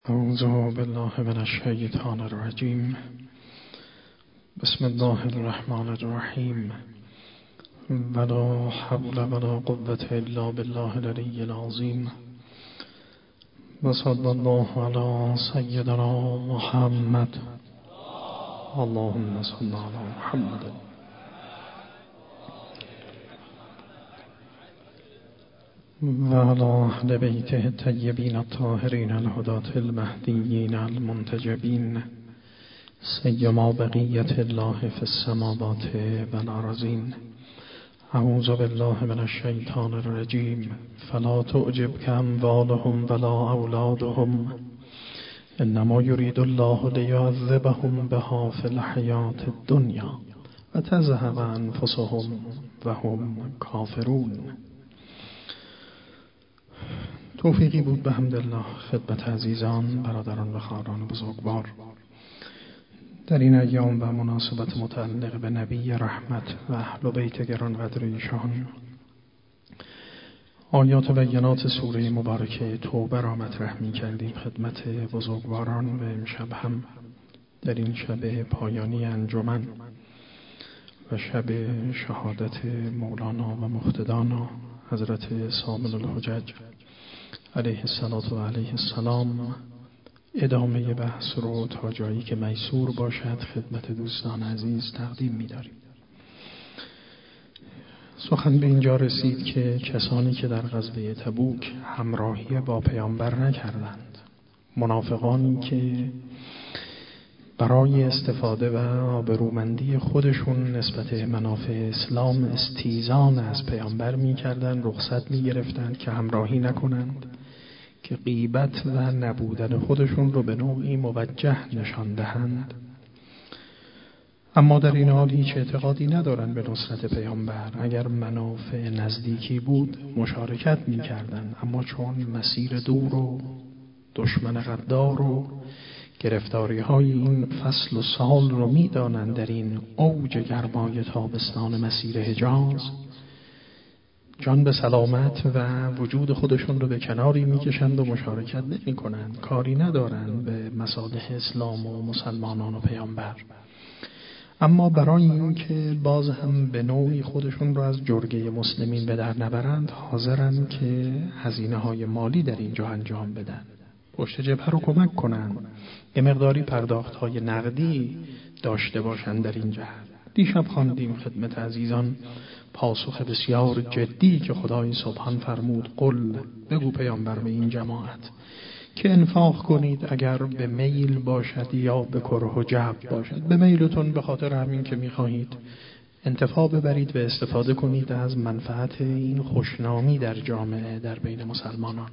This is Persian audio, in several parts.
اعوذ بالله من الشیطان الرجیم. بسم الله الرحمن الرحیم. ولا حول ولا قوة الا بالله العلی العظیم. و صلی الله علی سیدنا محمد. اللهم صل علی محمد و علی اهل بیته الطیبین الطاهرین الهداة المهدیین المنتجبین، سیما بقیة الله فی السماوات والارضین. اعوذ بالله من الشیطان الرجیم. فلا تعجبک اموالهم ولا اولادهم انما یرید الله لیعذبهم بها فی الحیاة الدنیا و تذهب انفسهم و هم کافرون. توفیقی بود به حمدالله خدمت عزیزان، برادران و خواهران بزرگوار در این ایام و مناسبت متعلق به نبی رحمت و اهل بیت گرانقدر ایشان. آیات بینات سوره مبارکه توبه را مطرح می کردیم خدمت بزرگواران و امشب هم در این شب پایانی انجمن و شب شهادت مولانا و مقتدانا حضرت سامل الحجج علیه الصلاة و علیه السلام ادامه بحث رو تا جایی که میسور باشد خدمت دوستان عزیز تقدیم می‌داریم. سخن به اینجا رسید که کسانی که در غزوه تبوک همراهی با پیامبر نکردند، منافقانی که برای استفاده و آبرومندی خودشون نسبت منافع اسلام استیزان از پیامبر می‌کردند، رخصت می‌گرفتند که همراهی نکنند، که غیبت و نبودن خودشون رو به نوعی موجه نشان دهند. اما در این حال هیچ اعتقادی ندارند به نصرت پیامبر. اگر منافع نزدیکی بود مشارکت می‌کردند، اما چون مسیر دور و دشمن غدار و گرفتاری های این فصل و سال رو می‌دانند، در این اوج گرمای تابستان مسیر حجاز جان به سلامت و وجود خودشون رو به کناری میکشند و مشارکت نمی کنند، کاری ندارند به مصالح اسلام و مسلمانان و پیامبر. اما برای این که باز هم به نوعی خودشون رو از جرگه مسلمین به در نبرند، حاضرند که هزینه های مالی در اینجا انجام بدن، پشت جبهه رو کمک کنند، یه مقداری پرداخت های نقدی داشته باشند در این جهت. دیشب خواندیم خدمت عزیزان پاسخ بسیار جدی که خدای سبحان فرمود قل، بگو پیامبر به این جماعت که انفاق کنید اگر به میل باشد یا به کره و جبر باشد. به میلتون به خاطر همین که میخواهید انتفاع ببرید و استفاده کنید از منفعت این خوشنامی در جامعه در بین مسلمانان،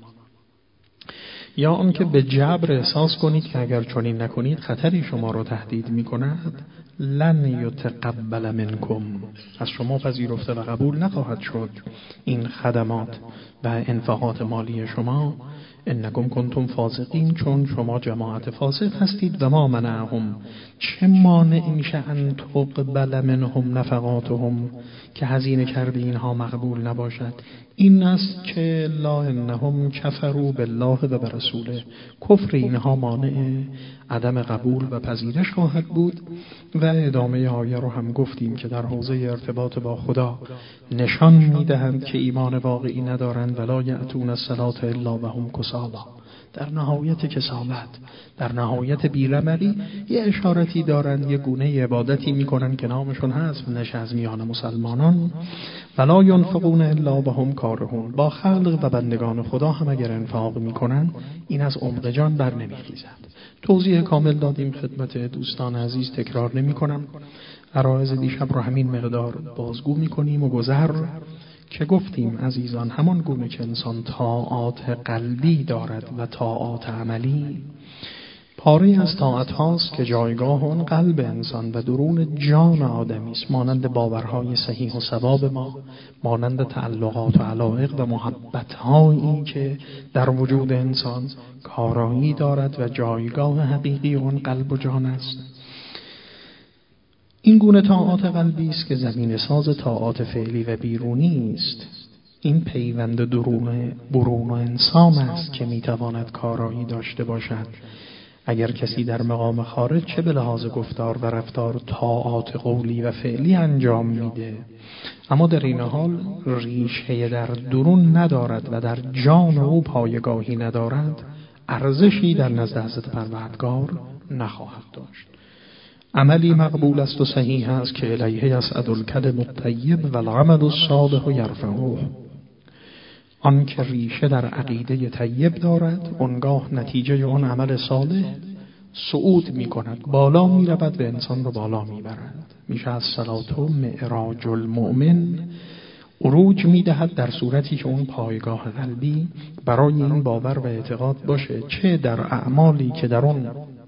یا آنکه به جبر احساس کنید که اگر چنین نکنید خطری شما را تهدید می‌کند. لن یتقبل منکم، از شما پذیرفته و قبول نخواهد شد این خدمات و انفاقات مالی شما. انکم کنتم فاسقین، چون شما جماعت فاسق هستید. و ما منعهم، چه مانع میشه ان تقبل منهم نفقاتهم، که هزینه کرده اینها مقبول نباشد. این است که لا انهم کفروا بالله و برسوله، کفر اینها مانع عدم قبول و پذیرش خواهد بود. و ادامه آیه رو هم گفتیم که در حوزه ارتباط با خدا نشان میدهند که ایمان واقعی ندارند. ولا یأتون الصلاة الا وهم کسالی، در نهایت کسالت، در نهایت بی‌رمقی یه اشارتی دارند، یه گونه عبادتی میکنن که نامشون هست نشه از میان مسلمانان. ولا ینفقون الا وهم کارهون، با خلق و بندگان خدا هم اگر انفاق میکنن این از عمق جان بر نمیخیزد. توضیح کامل دادیم خدمت دوستان عزیز، تکرار نمی کنم. عرایض دیشب رو همین مقدار بازگو میکنیم و گذر که گفتیم عزیزان، همان گونه که انسان طاعات قلبی دارد و طاعات عملی، پاره از طاعت هاست که جایگاه اون قلب انسان و درون جان آدمی است، مانند باورهای صحیح و ثواب ما، مانند تعلقات و علایق و محبت هایی که در وجود انسان کارایی دارد و جایگاه حقیقی اون قلب و جان است. این گونه طاعات قلبی است که زمین ساز طاعات فعلی و بیرونی است. این پیوند برون انسان است که میتواند کارایی داشته باشد. اگر کسی در مقام خارج چه به لحاظ گفتار و رفتار طاعات قولی و فعلی انجام میده، اما در این حال ریشه در درون ندارد و در جان او پایگاهی ندارد، ارزشی در نزد حضرت پروردگار نخواهد داشت. عملی مقبول است و صحیح است که الیه یصعد الکلم الطیب و العمل الصالح یرفعه. آن که ریشه در عقیده طیب دارد، اونگاه نتیجه اون عمل صالح صعود می کند، بالا می رود و انسان رو بالا می برد. میشه از صلات معراج المؤمن. عروج می دهد در صورتی که اون پایگاه قلبی برای این باور و اعتقاد باشه، چه در اعمالی که در اون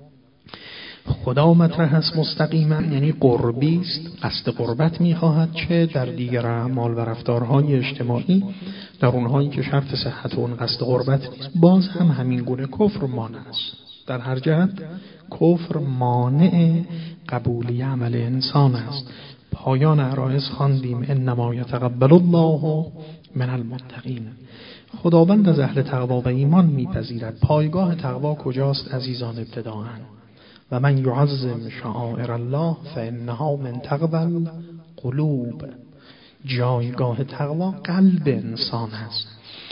خدا مطرح است مستقیما، یعنی قربی است، قصد قربت می‌خواهد، چه در دیگر اعمال و رفتارهای اجتماعی در اونهایی که شرط صحت اون قصد قربت نیست، باز هم همین گونه کفر مانع است. در هر جهت کفر مانع قبولی عمل انسان است. پایان عرایض خواندیم انما یتقبل الله من المتقین. خداوند از اهل تقوا و ایمان میپذیرد. پایگاه تقوا کجاست عزیزان؟ ابتداءً و من یعظم شعائر الله فانها من تقوی القلوب. جایگاه تقوا قلب انسان است.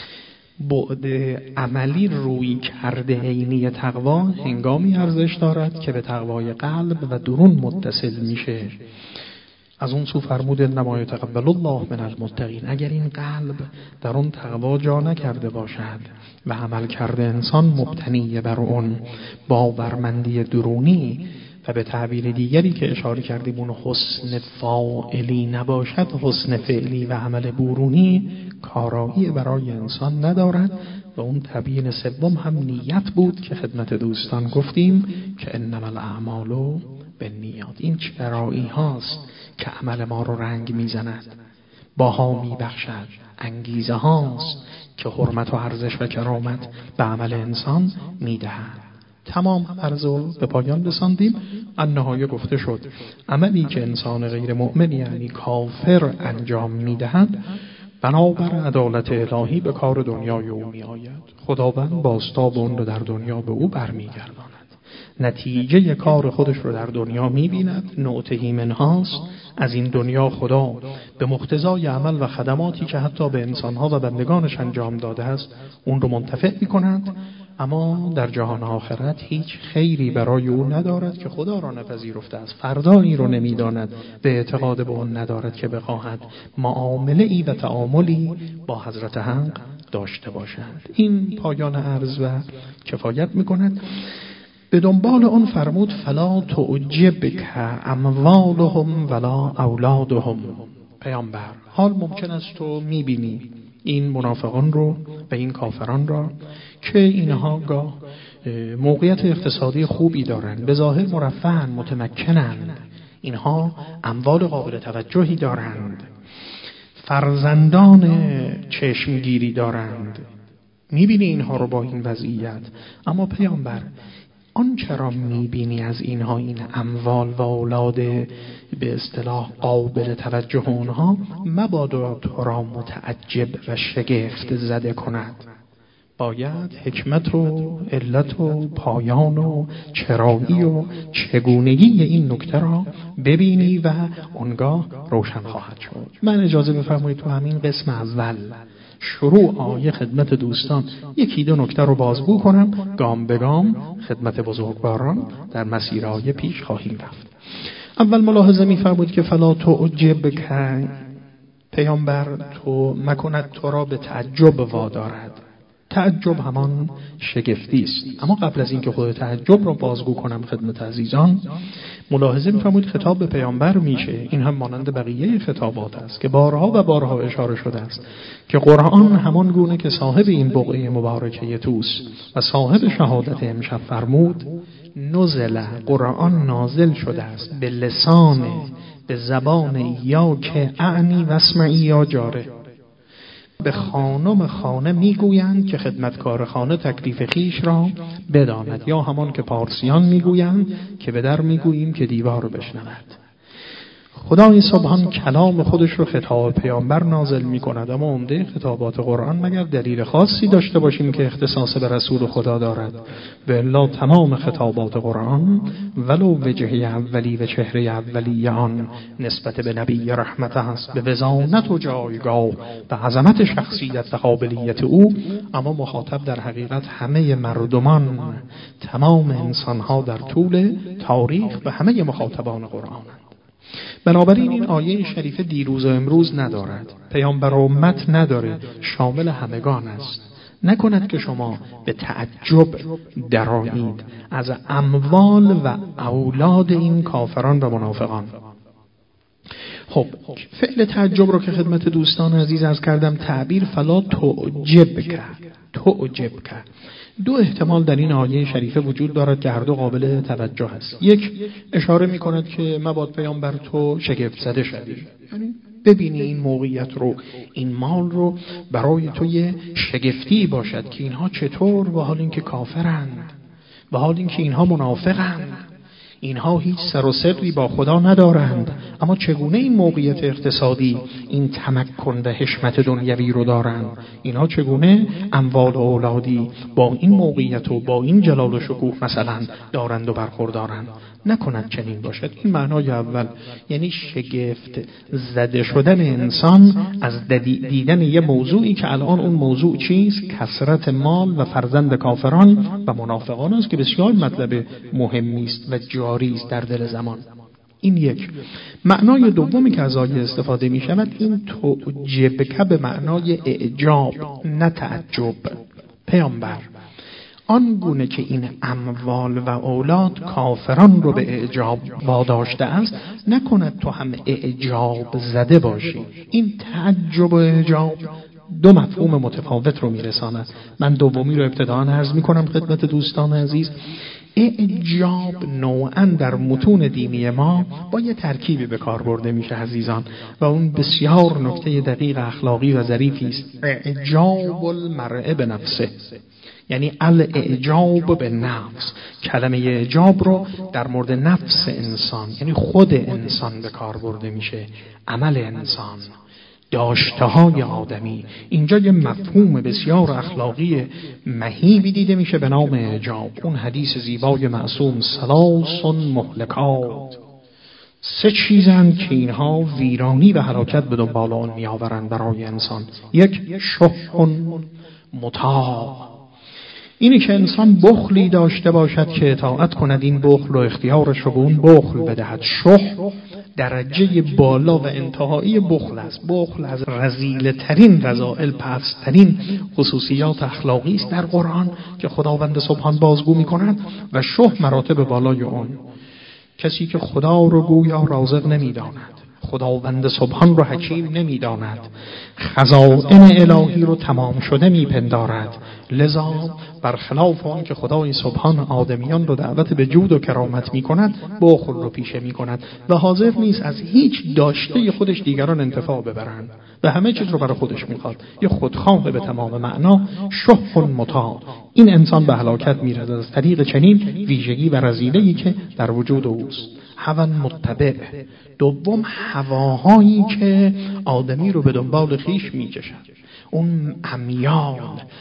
بعد عملی روی کرده عینی تقوا هنگامی ارزش دارد که به تقوای قلب و درون متصل میشه. از اون سو فرمود انما یتقبل الله من المتقین. اگر این قلب در اون تقوا جا نکرده باشد و عمل کرده انسان مبتنی بر اون باورمندی درونی و به تعبیر دیگری که اشاره کردیم اون حسن فاعلی نباشد، حسن فعلی و عمل برونی کارایی برای انسان ندارد. و اون تبیین سوم هم نیت بود که خدمت دوستان گفتیم که انما الاعمال بالنیات. این چرایی هاست که عمل ما رو رنگ میزند، باها میبخشد، انگیزه هاست که حرمت و ارزش و کرامت به عمل انسان میدهد. تمام عرضو به پایان رساندیم. النهایه گفته شد عملی که انسان غیر مؤمن یعنی کافر انجام میدهد بنابر عدالت الهی به کار دنیای او می آید. خداوند بازتاب اون رو در دنیا به او برمیگرداند. نتیجه کار خودش رو در دنیا می بیند. نعطهی منهاست. از این دنیا خدا به مقتضای عمل و خدماتی که حتی به انسانها و بندگانش انجام داده است اون رو منتفع می کند، اما در جهان آخرت هیچ خیری برای او ندارد که خدا را نپذیرفته است. فردایی رو نمیداند، به اعتقاد به اون ندارد که بخواهد معامله ای و تعاملی با حضرت حق داشته باشد. این پایان عرض و کفایت میکند. به دنبال اون فرمود فلا تعجبک اموالهم ولا اولادهم. پیامبر، حال ممکن است تو میبینی این منافقان رو و این کافران را که اینها گاه موقعیت اقتصادی خوبی دارند، به ظاهر مرفهن، متمکنند، اینها اموال قابل توجهی دارند، فرزندان چشمگیری دارند، میبینی اینها رو با این وضعیت. اما پیامبر، آن چرا میبینی از اینها این اموال و اولاد به اصطلاح قابل توجه اونها مبادا تو را متعجب و شگفت زده کند؟ باید حکمت و علت و پایان و چرایی و چگونگی این نکته را ببینی و اونگاه روشن خواهد شد. من اجازه بفرمایید تو همین قسم اول شروع آیه خدمت دوستان یکی دو نکته رو بازگو کنم، گام به گام خدمت بزرگواران در مسیر آیه پیش خواهیم رفت. اول ملاحظه می‌فرمایید که فلا تعجبک، پیامبر تو مکند تو را به تعجب وادارد. تعجب همان شگفتی است. اما قبل از اینکه خود تعجب را بازگو کنم خدمت عزیزان، ملاحظه می‌فرمایید خطاب به پیامبر میشه. این هم مانند بقیه خطابات است که بارها و بارها اشاره شده است که قرآن همان گونه که صاحب این بقعه مبارکه توس و صاحب شهادت امشب فرمود، نزل، قرآن نازل شده است به لسان، به زبان یا که اعنی و اسمعی یا جاره. به خانم خانه میگویند که خدمتکار خانه تکلیف خیش را بداند، یا همان که پارسیان میگویند که به در میگوییم که دیوار بشنود. خدای سبحان کلام خودش رو خطاب پیامبر نازل می‌کند، اما عمده خطابات قرآن مگر دلیل خاصی داشته باشیم که اختصاص به رسول خدا دارد؟ به الا تمام خطابات قرآن ولو وجهه اولی و چهره اولی آن نسبت به نبی رحمت است، به وزانت و جایگاه و عظمت شخصیت و قابلیت او، اما مخاطب در حقیقت همه مردمان، تمام انسان‌ها در طول تاریخ و همه مخاطبان قرآن. بنابراین این آیه شریفه دیروز و امروز ندارد، پیامبر و امت نداره، شامل همگان است. نکند که شما به تعجب درآیید از اموال و اولاد این کافران و منافقان. خب فعل تعجب رو که خدمت دوستان عزیز عرض کردم، تعبیر فلا تعجب کرد. دو احتمال در این آیه شریفه وجود دارد که هر دو قابل توجه است. یک، اشاره می کند که مباد پیامبر تو شگفت زده شدی، یعنی ببینی این موقعیت رو، این مال رو برای تو یه شگفتی باشد که اینها چطور و حال اینکه کافرند، و حال اینکه اینها منافقند، اینها هیچ سر و سری با خدا ندارند، اما چگونه این موقعیت اقتصادی، این تمکن و حشمت دنیوی رو دارند؟ اینها چگونه اموال و اولادی با این موقعیت و با این جلال و شکوه مثلا دارند و برخوردارند؟ نکند چنین باشد. این معنای اول، یعنی شگفت زده شدن انسان از دیدن یه موضوعی که الان اون موضوع چیست؟ کثرت مال و فرزند کافران و منافقان است که بسیار مطلب مهمی است و جاری است در دل زمان. این یک. معنای دومی که از آیه استفاده می شود این تعجب به معنای اعجاب، نه تعجب. پیامبر آن گونه که این اموال و اولاد کافران رو به اعجاب واداشته است، نکند تو هم اعجاب زده باشی. این تعجب و اعجاب دو مفهوم متفاوت رو میرساند. من دومی رو ابتداً عرض میکنم خدمت دوستان عزیز. اعجاب نوعاً در متون دینی ما با یه ترکیبی به کار برده میشه عزیزان، و اون بسیار نکته دقیق اخلاقی و ظریفی است. اعجاب المرء به نفسه، یعنی الاعجاب به نفس. کلمه اعجاب رو در مورد نفس انسان، یعنی خود انسان به کار برده میشه، عمل انسان، داشته‌های آدمی. اینجا یه مفهوم بسیار اخلاقی مهیبی دیده میشه به نام اعجاب. اون حدیث زیبای معصوم ثلاث مهلکات، سه چیزند که اینها ویرانی و هلاکت به دنبال آن میآورند برای انسان. یک، شح مطاع، اینی که انسان بخلی داشته باشد که اطاعت کند، این بخل و اختیارش رو به اون بخل بدهد. شح درجه بالا و انتهایی بخل است. بخل از رذیل ترین رذائل، پست‌ترین خصوصیات اخلاقی است در قرآن که خداوند سبحان بازگو می کند، و شح مراتب بالای اون. کسی که خدا رو گویا رازق نمی داند، خداوند سبحان رو حکیم نمی داند، خزائن الهی رو تمام شده می پندارد، لذا برخلاف آن که خدای سبحان آدمیان رو دعوت به جود و کرامت می کند، بخل رو پیشه می کند و حاضر نیست از هیچ داشته خودش دیگران انتفاع ببرند و همه چیز رو برای خودش می خواد. یه خودخواه به تمام معنا، شح مطاع. این انسان به هلاکت می رسد از طریق چنین ویژگی و رذیله‌ای که در وجود اوست. هوا متبع. دوم، هواهایی که آدمی رو به دنبال خیش می کشد. اون امیال،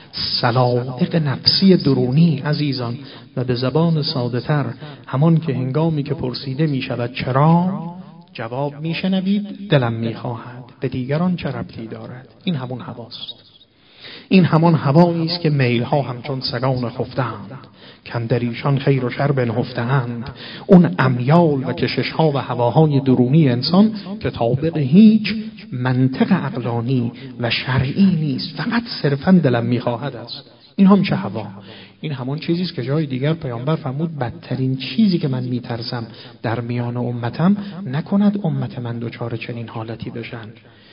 سلائق نفسی درونی عزیزان، و به زبان ساده تر همان که هنگامی که پرسیده می شود چرا، جواب می شنوید دلم می خواهد، به دیگران چه ربطی دارد. این همون هواست. این همان هوایی است که میلها همچون سگان خفتند، کندریشان خیر و شر بنهفتند. اون امیال و کشش‌ها و هواهای درونی انسان که طابق هیچ منطق عقلانی و شرعی نیست، فقط صرفاً دلم می‌خواهد است. این هم چه هوا؟ این همون چیزی است که جای دیگر پیامبر فرمود بدترین چیزی که من میترسم در میان امتم نکند امت من دچار چنین حالتی بشن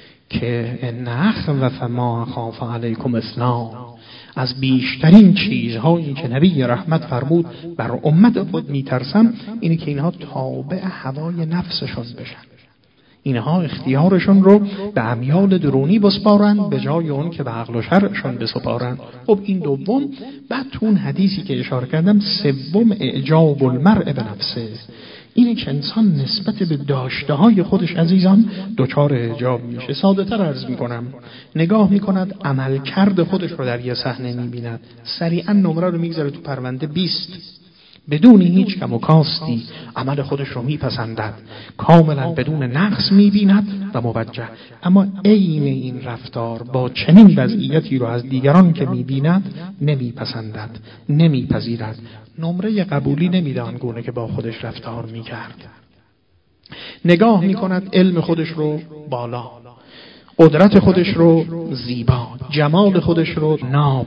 که نخوف ما خاف علیکم اسلام. از بیشترین چیزهایی که نبی رحمت فرمود بر امت خود میترسم اینه که اینها تابع هوای نفسشون بشن، اینها اختیارشون رو به امیال درونی بسپارن به جای اون که به عقل و شرعشون بسپارن. خب این دوم. بعد تو اون حدیثی که اشاره کردم، سوم اعجاب المرء به نفسه، اینه که انسان نسبت به داشته‌های خودش عزیزان دچار اعجاب میشه. ساده‌تر عرض میکنم، نگاه میکند عملکرد خودش رو در یه صحنه میبیند، سریعا نمره رو میگذاره تو پرونده 20، بدون هیچ کم و کاستی عمل خودش رو میپسندد، کاملا بدون نقص میبیند و موجه. اما عین این رفتار با چنین وضعیتی رو از دیگران که میبیند نمیپسندد، نمیپذیرد، نمره قبولی نمیده آنگونه که با خودش رفتار میکرد. نگاه میکند علم خودش رو بالا، قدرت خودش رو زیبا، جمال خودش رو ناب،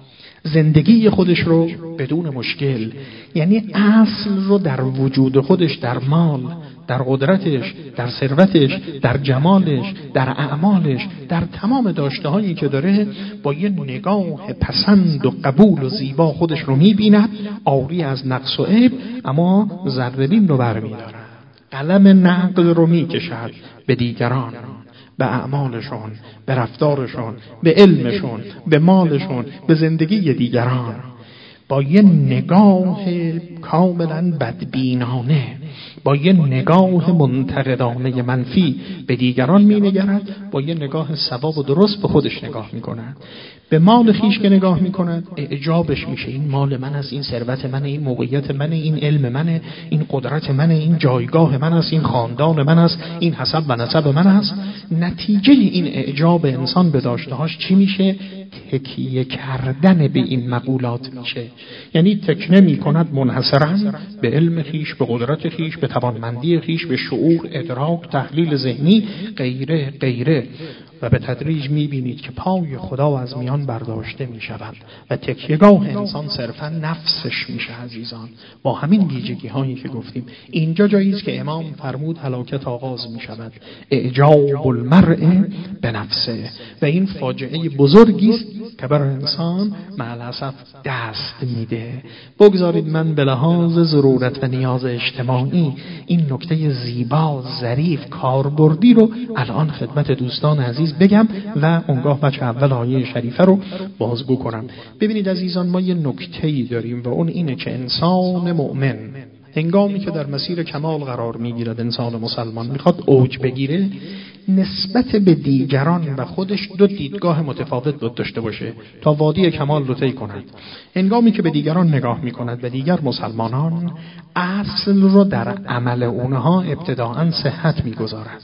زندگی خودش رو بدون مشکل، یعنی اصل رو در وجود خودش، در مال، در قدرتش، در ثروتش، در جمالش، در اعمالش، در تمام داشته‌هایی که داره با یه نگاه پسند و قبول و زیبا خودش رو می‌بیند، عاری از نقص و عیب، اما ذره‌بین رو برمی‌دارد، قلم نقد رو می‌کشد به دیگران، به اعمالشون، به رفتارشون، به علمشون، به مالشون، به زندگی دیگران، با یه نگاه کاملا بدبینانه، با یه نگاه منتقدانه منفی به دیگران می‌نگرد، با یه نگاه صواب و درست به خودش نگاه می‌کند. به مال خیش که نگاه می‌کند اعجابش میشه، این مال من است، این ثروت من، این موقعیت من، این علم من، این قدرت من، این جایگاه من است، این خاندان من است، این حسب و نسب من است. نتیجه این اعجاب انسان به داشته‌هاش چی میشه؟ تکیه کردن به این مقولات میشه. یعنی تکیه می‌کند منحصراً به علم خیش، به قدرت خیش، به توانمندی خیش، به شعور، ادراک، تحلیل ذهنی، غیره غیره، و به تدریج می‌بینید که پای خدا از میان برداشته می‌شود و تکیه‌گاه انسان صرفاً نفسش میشه عزیزان. با همین ویژگی‌هایی که گفتیم اینجا جایی است که امام فرمود هلاکت آغاز می‌شود، اعجاب المرء به نفسه، و این فاجعه بزرگی است که بر انسان مع الاسف دست میده. بگذارید من به لحاظ ضرورت و نیاز اجتماعی این نکته زیبا، ظریف، کاربردی رو الان خدمت دوستان عزیز بگم و اونگاه بچه اول آیه شریفه رو بازگو کنم. ببینید عزیزان، ما یه نکته‌ای داریم و اون اینه که انسان مؤمن هنگامی که در مسیر کمال قرار میگیرد، انسان مسلمان میخواد اوج بگیره، نسبت به دیگران و خودش دو دیدگاه متفاوت داشته باشه تا وادی کمال رو طی کند. هنگامی که به دیگران نگاه میکند و دیگر مسلمانان، اصل رو در عمل اونها ابتداءً صحت میگذارد،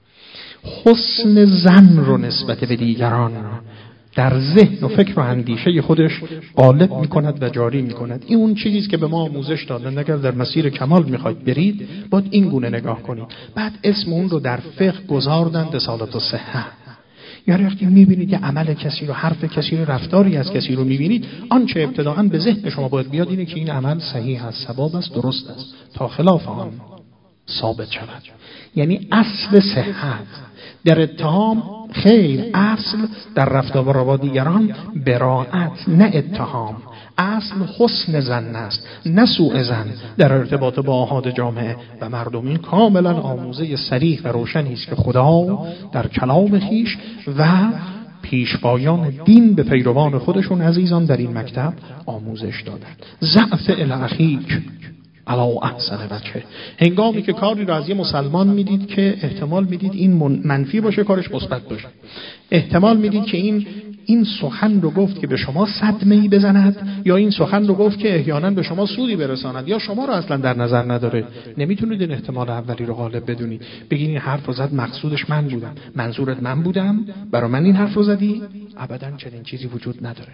حسن ظن رو نسبت به دیگران در ذهن و فکر و اندیشه خودش غالب میکند و جاری میکند. این اون چیزی است که به ما آموزش دادن، اگر در مسیر کمال میخواید برید باید این گونه نگاه کنید. بعد اسم اون رو در فقه گذاردن رسالت الصحه. یعنی وقتی میبینید یه عمل کسی رو، حرف کسی رو، رفتاری از کسی رو میبینید، آنچه ابتداءً به ذهن شما باید بیاد اینه که این عمل صحیح است، ثواب است، درست است، تا خلاف آن ثابت شود. یعنی اصل صحت در اتهام خیر، اصل در رفتار با دیگران براءت نه اتهام، اصل حسن ظن است نه سوء ظن در ارتباط با احاد جامعه و مردم. این کاملا آموزه صریح و روشنی است که خدا در کلام خویش و پیشوایان دین به پیروان خودشون عزیزان در این مکتب آموزش دادند. ضعف الاخیک علا احسن وجه. هنگامی که کاری را از یه مسلمان میدید که احتمال میدید این منفی باشه، کارش مثبت باشه، احتمال میدید که این سخن رو گفت که به شما صدمه‌ای بزند، یا این سخن رو گفت که احیانا به شما سودی برساند، یا شما رو اصلا در نظر نداره. نمیتونید این احتمال اولی رو غالب بدونید، بگین این حرف رو زد مقصودش من بودم، منظورت من بودم، برای من این حرف رو زدی. ابدا چنین چیزی وجود نداره.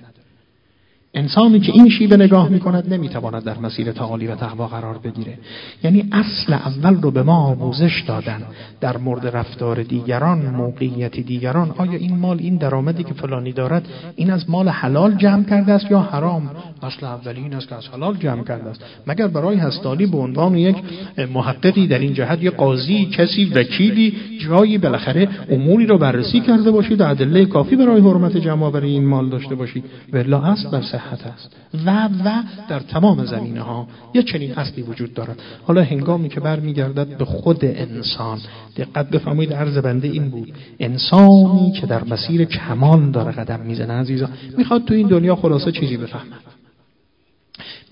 انسانی که این شیوه نگاه میکند نمیتواند در مسیر تعالی و تقوا قرار بگیره. یعنی اصل اول رو به ما آموزش دادن در مورد رفتار دیگران، موقعیت دیگران. آیا این مال، این درآمدی که فلانی دارد، این از مال حلال جمع کرده است یا حرام؟ اصل اولی این است که از حلال جمع کرده است. مگر برای هستانی به عنوان یک محققی در این جهت، یک قاضی، کسی، وکیلی، جایی بالاخره اموری رو بررسی کرده باشید، ادله کافی برای حرمت جمع آوری این مال داشته باشید؟ والا اصل بر است و در تمام زمینه ها یه چنین اصلی وجود دارد. حالا هنگامی که برمیگردد به خود انسان، دقت بفرمایید، عرض بنده این بود، انسانی که در مسیر کمال داره قدم میزنه عزیزان، میخواد تو این دنیا خلاصه چیزی بفهمه،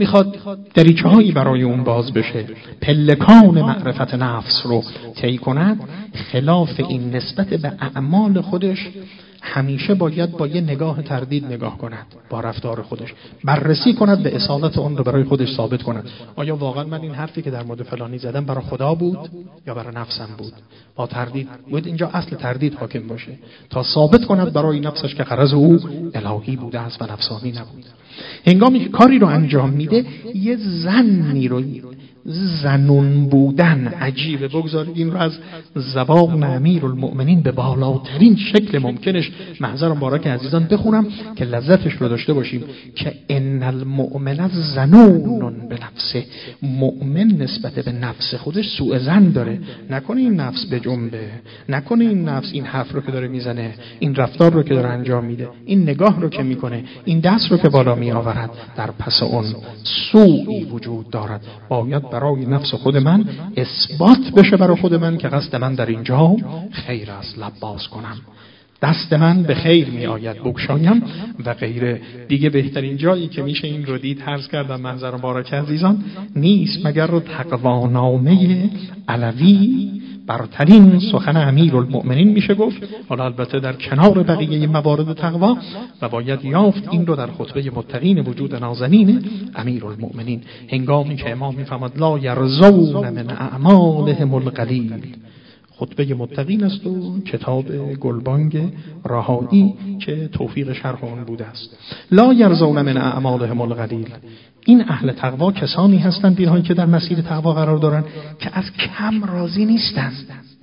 میخواد دریچه‌هایی برای اون باز بشه، پلکان معرفت نفس رو طی کند. خلاف این نسبت به اعمال خودش همیشه باید با یه نگاه تردید نگاه کند، با رفتار خودش بررسی کند، به اصالت اون رو برای خودش ثابت کند. آیا واقعا من این حرفی که در مورد فلانی زدم برای خدا بود یا برای نفسم بود؟ با تردید بود، اینجا اصل تردید حاکم باشه تا ثابت کند برای نفسش که غرض او الهی بوده است و نفسانی نبود. هنگامی که کاری رو انجام میده، یه ظنی رو، زنون بودن عجیبه. بگذارید این رو از زبان امیرالمؤمنین به بالاترین شکل ممکنش محضر مبارک عزیزان بخونم که لذتش رو داشته باشیم که ان المؤمن ظنون به نفسه. مؤمن نسبت به نفس خودش سوء ظن داره. نکنه این نفس به جنبه، نکنه این نفس این حرف رو که داره میزنه، این رفتار رو که داره انجام میده، این نگاه رو که میکنه، این دست رو که بالا میآورد، در پس اون سوئی وجود دارد. باید برای نفس خود من اثبات بشه برای خود من که قصد من در اینجا خیر است، لب باز کنم، دست من به خیر می آید بگشایم و غیره. دیگه بهترین جایی که میشه این رو دید، عرض کردم منظر مبارک عزیزان، نیست مگر رو تقوانامه علوی، برترین سخن امیرالمؤمنین میشه گفت، حالا البته در کنار بقیه موارد تقوا، و باید یافت این رو در خطبه متقین وجود نازنین امیرالمؤمنین، هنگامی که امام میفرماد لا یرضون من اعمالهم القلیل. خطبه متقین است و کتاب گلبانگ رهایی که توفیق شرح اون بوده است. لا یرضون من اعمالهم القلیل. این اهل تقوا کسانی هستند، اینهایی که در مسیر تقوا قرار دارن، که از کم راضی نیستند.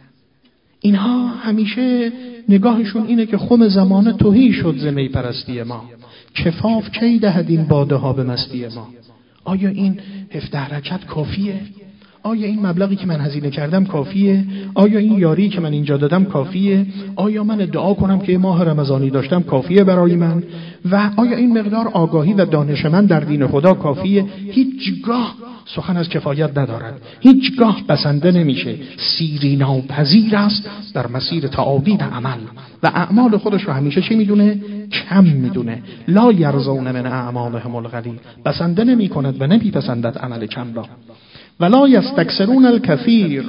اینها همیشه نگاهشون اینه که خم زمانه تهی شد ز می پرستی ما، کفاف کی دهد این باده ها به مستی ما. آیا این 17 رکعت کافیه؟ آیا این مبلغی که من هزینه کردم کافیه؟ آیا این یاری که من اینجا دادم کافیه؟ آیا من ادعا کنم که ماه رمضانی داشتم کافیه برای من؟ و آیا این مقدار آگاهی و دانش من در دین خدا کافیه؟ هیچگاه سخن از کفایت ندارد، هیچگاه بسنده نمیشه، سیری ناپذیر است در مسیر تعابیر عمل و اعمال خودش رو همیشه چی میدونه؟ کم میدونه. لا یرضون من اعمالهم القلیل. بسنده نمی کند و نمیپسندد عمل کم را. ولا یستکثرون الکثیر.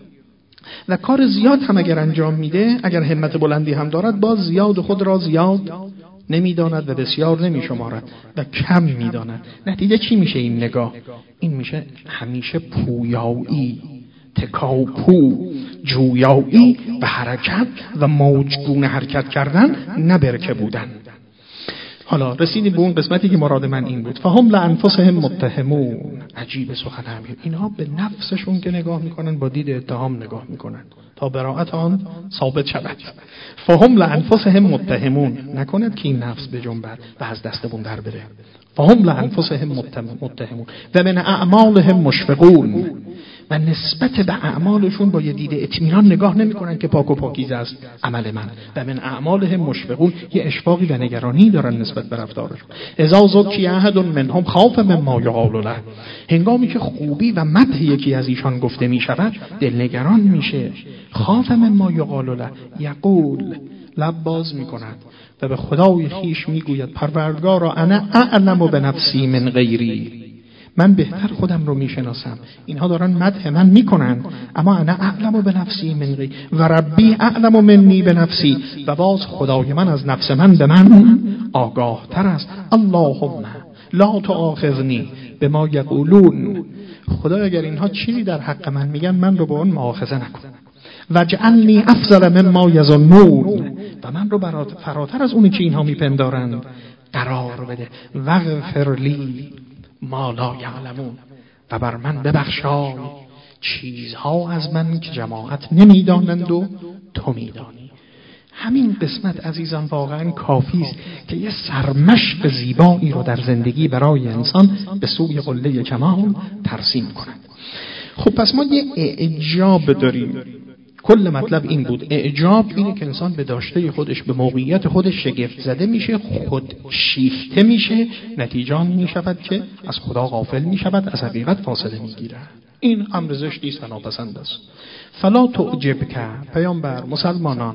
و کار زیاد هم اگر انجام میده، اگر همت بلندی هم دارد، باز زیاد خود را زیاد نمیداند و بسیار نمیشمارد و کم میداند. نتیجه چی میشه این نگاه؟ این میشه همیشه پویایی، تکاپو، جویایی و حرکت و موجگون حرکت کردن، نه برکه بودن. حالا رسیدیم به اون قسمتی که مراد من این بود. فهم لانفسهم متهمون. عجیب سخن امیر. اینها به نفسشون که نگاه میکنن با دید اتهام نگاه میکنن تا براءت آن ثابت شود. فهم لانفسهم متهمون. نکند که این نفس به جنبت و از دستمون در بره. فهم لانفسهم متهمون و من اعمالهم مشفقون. و نسبت به اعمالشون با یه دید اطمینان نگاه نمی‌کنن که پاک و پاکیزه است عمل من. و من اعمالهم مشفقون، یه اشفاقی و نگرانی دارن نسبت به رفتارشون. اذا ذکی احد منهم خاف مما یقال له. هنگامی که خوبی و مدح یکی از ایشان گفته می‌شود، دلنگران میشه. خاف مما یقال له، یقول، لب باز می‌کند و به خدای خیش میگوید پروردگارا انا اعلم بنفسی من غیری. من بهتر خودم رو میشناسم. اینها دارن مدح من میکنن، اما انا اعلم بنفسی من غیری و ربی اعلم منی بنفسی. و باز خدای من از نفس من به من آگاه تر است. اللهم لا تؤاخذنی بما یقولون. خدا اگر اینها چیزی در حق من میگن، من رو با اون مؤاخذه نکن. واجعلنی افضل مما یظنون. و من رو فراتر از اونی که اینها میپندارند قرار بده. واغفر لی ما لا یعلمون. و بر من ببخشای چیزها از من که جماعت نمیدانند و تو میدانی. همین قسمت عزیزان واقعا کافی است که یه سرمشق زیبایی رو در زندگی برای انسان به سوی قله کمال ترسیم کند. خب پس ما یه اعجاب داریم. کل مطلب این بود. اعجاب اینه که انسان به داشته خودش، به موقعیت خودش شگفت زده میشه، خود شیفته میشه، نتیجه می شود که از خدا غافل می شود، از حقیقت فاصله می گیره. این امر زشتی است و ناپسند است. فلا تعجب که پیامبر، مسلمانان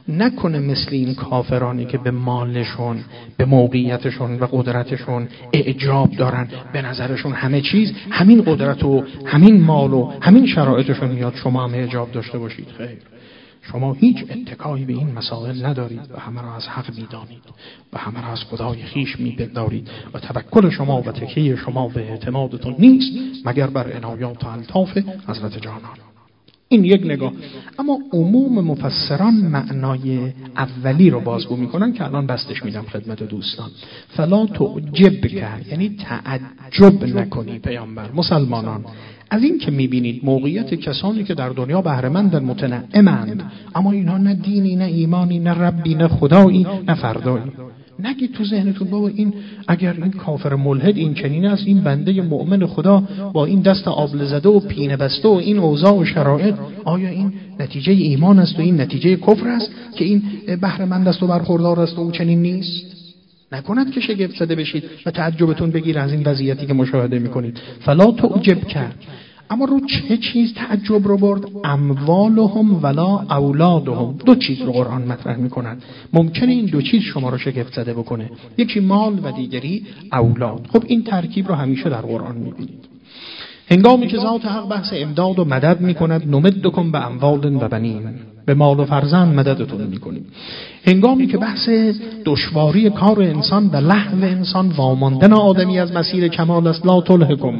نکنه مثل این کافرانی که به مالشون، به موقعیتشون و قدرتشون اعجاب دارن، به نظرشون همه چیز همین قدرت و همین مال و همین شرایطشون میاد شما هم اعجاب داشته باشید. خیر، شما هیچ اتکایی به این مسائل ندارید و همه را از حق میدانید و همه را از خدای خیش میپندارید و توکل شما و تکیه شما و اعتمادتون نیست مگر بر عنایات و الطاف حضرت جانان. این یک نگاه. اما عموم مفسران معنای اولی رو بازگو میکنن که الان بستش میدم خدمت دوستان. فلا تعجب کرد، یعنی تعجب نکنی پیامبر، مسلمانان، از این که میبینید موقعیت کسانی که در دنیا بهره‌مندن، متنعمند، اما اینها نه دینی، نه ایمانی، نه ربی، نه خدایی، نه فردایی. نگید تو ذهنتون بابا این اگر این کافر ملحد این چنین است، این بنده مؤمن خدا با این دست آبله زده و پینه بسته و این اوضاع و شرایط، آیا این نتیجه ایمان است و این نتیجه کفر است که این بهره‌مند است و برخوردار است و او چنین نیست؟ نکند که شگفت زده بشید و تعجبتون بگیره از این وضعیتی که مشاهده میکنید. فلا تعجب کرد. اما رو چه چیز تعجب رو برد؟ اموالهم ولا اولادهم. دو چیز رو قرآن مطرح میکنند. ممکنه این دو چیز شما رو شگفت زده بکنه، یکی مال و دیگری اولاد. خب این ترکیب رو همیشه در قرآن میبینید. هنگامی که ذات حق بحث امداد و مدد میکند، نمدکم به اموال و بنین، به مال و فرزند مددتون میکنیم. هنگامی که بحث دشواری کار انسان و لهو انسان، واماندن آدمی از مسیر کمال است، لا تلهکم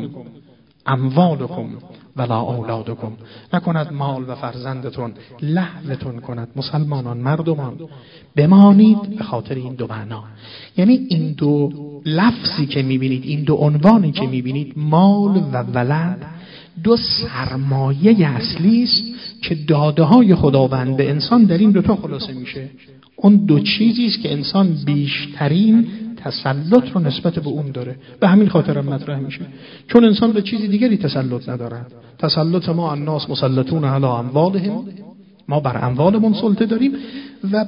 اموالکم ولا اولادکم، نکند مال و فرزندتون لهوتون کند. مسلمانان، مردمان، بمانید به خاطر این دو معنا. یعنی این دو لفظی که میبینید، این دو عنوانی که میبینید، مال و ولد، دو سرمایه اصلی است که داده های خداوند به انسان در این دوتا خلاصه میشه. اون دو چیزی است که انسان بیشترین تسلط رو نسبت به اون داره. به همین خاطر هم مطرح میشه، چون انسان به چیزی دیگری تسلط نداره. تسلط ما الناس مسلطون علی اموالهم، ما بر اموالمون سلطه داریم. و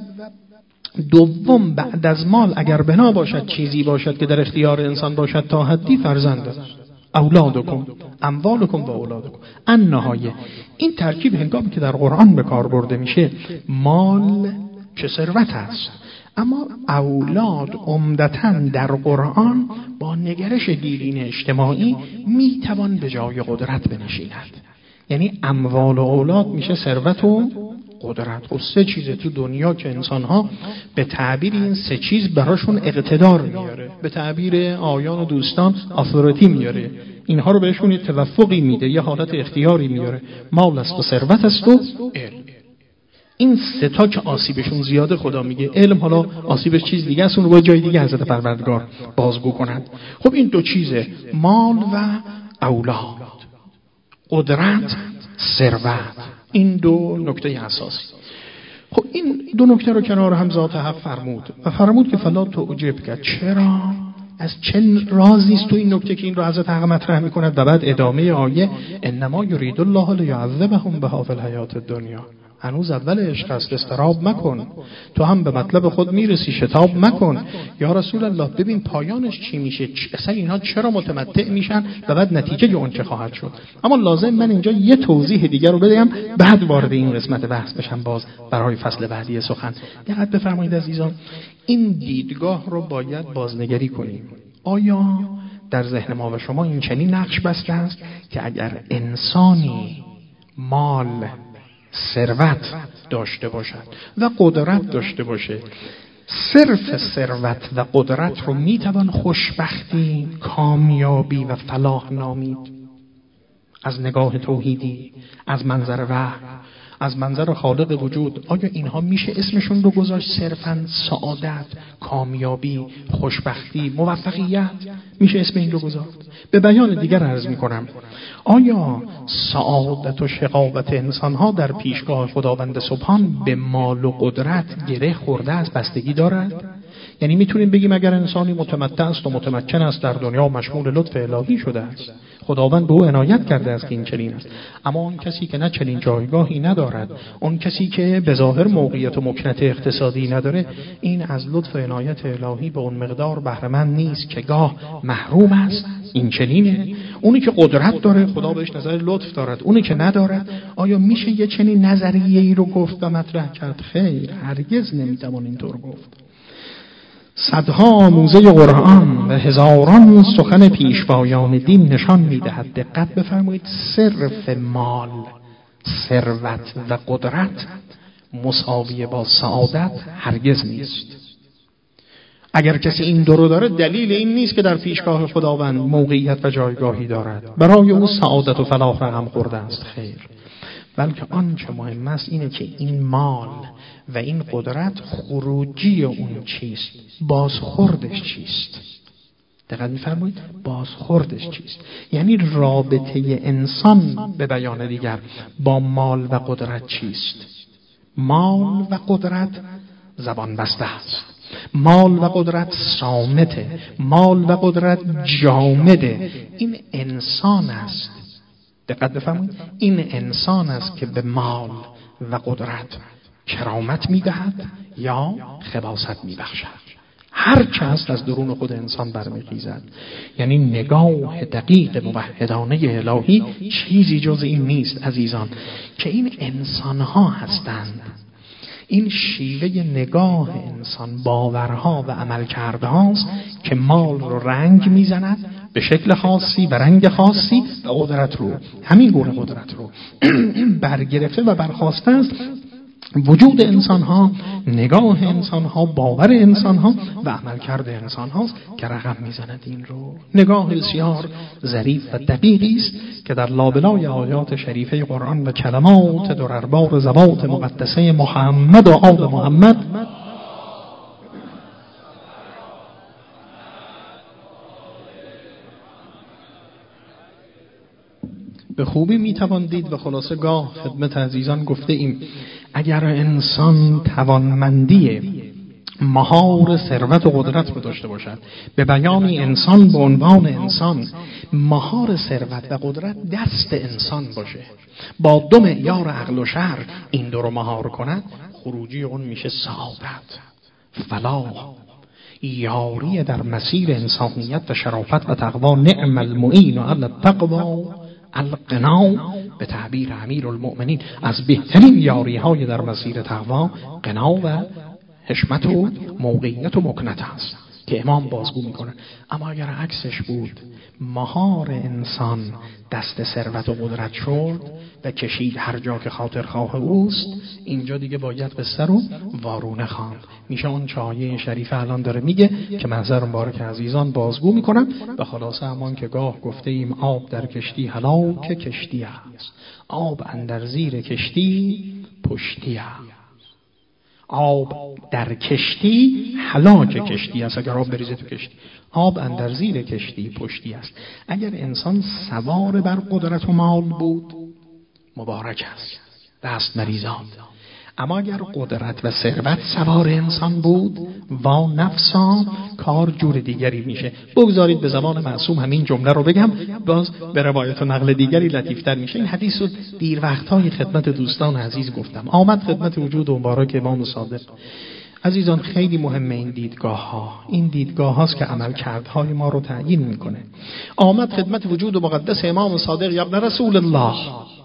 دوم، بعد از مال اگر بنا باشد چیزی باشد که در اختیار انسان باشد تا حدی، فرزند است. اولادکم اموالکم و اولادکم. النهایه این ترکیب هنگامی که در قرآن به کار برده میشه، مال چه ثروت است، اما اولاد عمدتاً در قرآن با نگرش دیرین اجتماعی میتوان به جای قدرت بنشیند. یعنی اموال و اولاد میشه ثروت و قدرت. خب سه چیزه تو دنیا که انسانها به تعبیر این سه چیز براشون اقتدار میاره، به تعبیر آیان و دوستان اتوریتی میاره، اینها رو بهشون یه توفقی میده، یه حالت اختیاری میاره. مال است و ثروت است و علم. این سه تا که آسیبشون زیاده، خدا میگه علم حالا آسیبش چیز دیگه است، اون رو با جای دیگه حضرت پروردگار بازگو کنند. خب این دو چیزه، مال و اولاد، قدرت، ثروت، این دو نکته اساسی. خب این دو نکته رو کنار هم ذات حق فرمود و فرمود که فلا تعجب کرد. چرا؟ از چه رازی است تو این نکته که این رو حضرت حق مطرح میکند؟ و بعد ادامه آیه انما یرید الله لیعذبهم بها فی الحیات الدنیا. هنوز اول عشق است، استراب مکن، تو هم به مطلب خود میرسی، شتاب مکن. یا رسول الله ببین پایانش چی میشه، اصلا اینها چرا متمتع میشن و بعد نتیجه اون چه خواهد شد. اما لازم من اینجا یه توضیح دیگر رو بدم، بعد وارد این قسمت بحث بشم باز برای فصل بعدی سخن. دقت بفرمایید عزیزان، این دیدگاه رو باید بازنگری کنیم. آیا در ذهن ما و شما این چنین نقش بسته است که اگر انسانی مال، ثروت داشته باشد و قدرت داشته باشه، صرف ثروت و قدرت رو میتوان خوشبختی، کامیابی و فلاح نامید؟ از نگاه توحیدی، از منظر وحی، از منظر خالق وجود، آیا اینها میشه اسمشون رو گذاشت صرفاً سعادت، کامیابی، خوشبختی، موفقیت؟ میشه اسم این رو گذاشت؟ به بیان دیگر عرض میکنم، آیا سعادت و شقاوت انسانها در پیشگاه خداوند سبحان به مال و قدرت گره خورده از بستگی دارد؟ یعنی میتونیم بگیم اگر انسانی متمتع است و متمکن است در دنیا مشمول لطف الهی شده است، خداوند به او عنایت کرده است که این چنین است. اما اون کسی که نه چنین جایگاهی ندارد، اون کسی که به ظاهر موقعیت و مکنت اقتصادی نداره، این از لطف و عنایت الهی به اون مقدار بهره مند نیست که گاه محروم است. این چنینه. اونی که قدرت داره خدا بهش نظر لطف دارد، اونی که ندارد آیا میشه یه چنین نظریه‌ای رو گفت و مطرح کرد؟ خیر، هرگز نمیتوان اینطور گفت. صدها آموزه قرآن و هزاران سخن پیشوایان دین نشان می‌دهد، دقت بفرمایید، صرف مال، ثروت و قدرت مساوی با سعادت هرگز نیست. اگر کسی این دو رو داره، دلیل این نیست که در پیشگاه خداوند موقعیت و جایگاهی دارد، برای او سعادت و فلاح رقم خورده است. خیر، بلکه آنچه مهم است اینه که این مال و این قدرت خروجی اون چیست، بازخوردش چیست. دقت می‌فرمایید، بازخوردش چیست؟ یعنی رابطه انسان به بیان دیگر با مال و قدرت چیست؟ مال و قدرت زبان بسته است، مال و قدرت صامته، مال و قدرت جامده. این انسان است، دقت بفرمایید، این انسان است که به مال و قدرت کرامت میدهد یا خباثت میبخشد. هر چه هست از درون خود انسان برمیخیزد. یعنی نگاه دقیق موحدانه الهی چیزی جز این نیست عزیزان، که این انسانها هستند. این شیوه نگاه انسان، باورها و عملکردهاست که مال رو رنگ میزند به شکل خاصی و رنگ خاصی و قدرت رو، همین گونه قدرت رو برگرفته و برخواسته است. وجود انسان‌ها، نگاه انسان‌ها، باور انسان‌ها و عملکرد انسان‌هاست که رقم میزند این رو. نگاه بسیار ظریف و دقیقی است که در لابلای آیات شریفه قرآن و کلمات درربار زبات مقدسه محمد و آل محمد به خوبی میتوان دید و خلاصه گاه خدمت عزیزان گفته ایم اگر انسان توانمندی مهار ثروت و قدرت رو داشته باشد، به بیان انسان به عنوان انسان مهار ثروت و قدرت دست انسان باشه، با دو معیار عقل و شرع این دو رو مهار کند، خروجی اون میشه سعادت، فلاح، یاری در مسیر انسانیت و شرافت و تقوا. نعم المعین علی التقوا القنا، به تعبیر امیرالمؤمنین از بهترین یاری‌های در مسیر تقوا قنا و حشمت و موقعیت و مکنت است که امام بازگو میکنه. اما اگر عکسش بود، مهار انسان دست ثروت و قدرت شد و کشید هر جا که خاطر خواه اوست، اینجا دیگه باید قصه رو وارونه خواند. میشه اون چایه شریف الان داره میگه که محضر مبارک عزیزان بازگو میکنم و خلاصه همان که گاه گفته ایم آب در کشتی هلاک کشتی است، آب اندر زیر کشتی پشتی است. آب در کشتی هلاک کشتی است اگر آب بریزه تو کشتی، آب اندر زیر کشتی پشتی است. اگر انسان سوار بر قدرت و مال بود مبارک است، دست مریزان. اما اگر قدرت و ثروت سوار انسان بود، وا نفسا، کار جور دیگری میشه. بگذارید به زبان معصوم همین جمله رو بگم، باز به روایت و نقل دیگری لطیفتر میشه. این حدیث رو دیر وقتهای خدمت دوستان عزیز گفتم، آمد خدمت وجود و مبارک امام صادق. عزیزان خیلی مهمه این دیدگاه ها، این دیدگاه هاست که عملکردهای ما رو تعیین میکنه. آمد خدمت وجود و مقدس امام صادق، یا ابن رسول الله،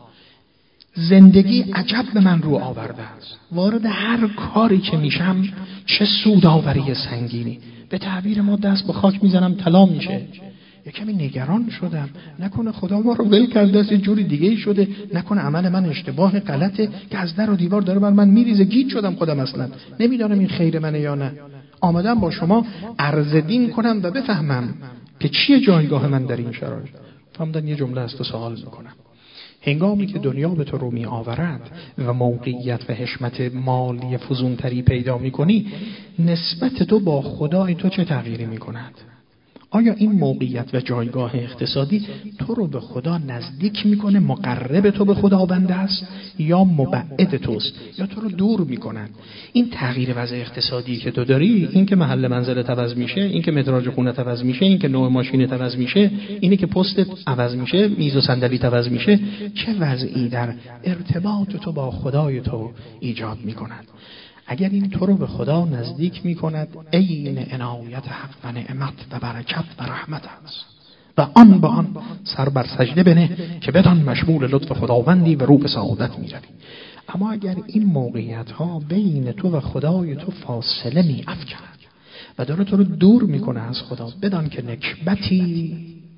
زندگی عجب به من رو آورده است، وارد هر کاری که میشم چه سودآوری سنگینی، به تعبیر ما دست به خاک میزنم طلا میشه. یه کمی نگران شدم، نکنه خدا ما رو ول کرده است، یه جوری دیگه ای شده، نکنه عمل من اشتباه غلطه که از در و دیوار داره بر من میریزه، گیج شدم خودم، اصلا نمیدونم این خیر منه یا نه. آمدم با شما عرض دین کنم و بفهمم که چیه جایگاه من در این شرایط. فهمیدن یه جمله است و سوال میکنم. هنگامی که دنیا به تو رو می آورد و موقعیت و حشمت مالی فزونتری پیدا می کنی، نسبت تو با خدای تو چه تغییری می کند؟ آیا این موقعیت و جایگاه اقتصادی تو رو به خدا نزدیک میکنه، مقرب تو به خداوند است، یا مبعد توست، یا تو رو دور میکنن؟ این تغییر وضع اقتصادی که تو داری، این که محل منزلت عوض میشه، این که متراژ خونت عوض میشه، این که نوع ماشینت عوض میشه، اینی که پستت عوض میشه، میز و صندلیت عوض میشه، چه وضعی در ارتباط تو با خدای تو ایجاد میکند؟ اگر این تو رو به خدا نزدیک می کند، عین عنایت حق و نعمت و برکت و رحمت است و آن با آن سر بر سجده بنه که بدان مشمول لطف خداوندی و رو به سعادت می روی. اما اگر این موقعیت ها بین تو و خدای تو فاصله می افکند و داره تو رو دور می کنه از خدا، بدان که نکبتی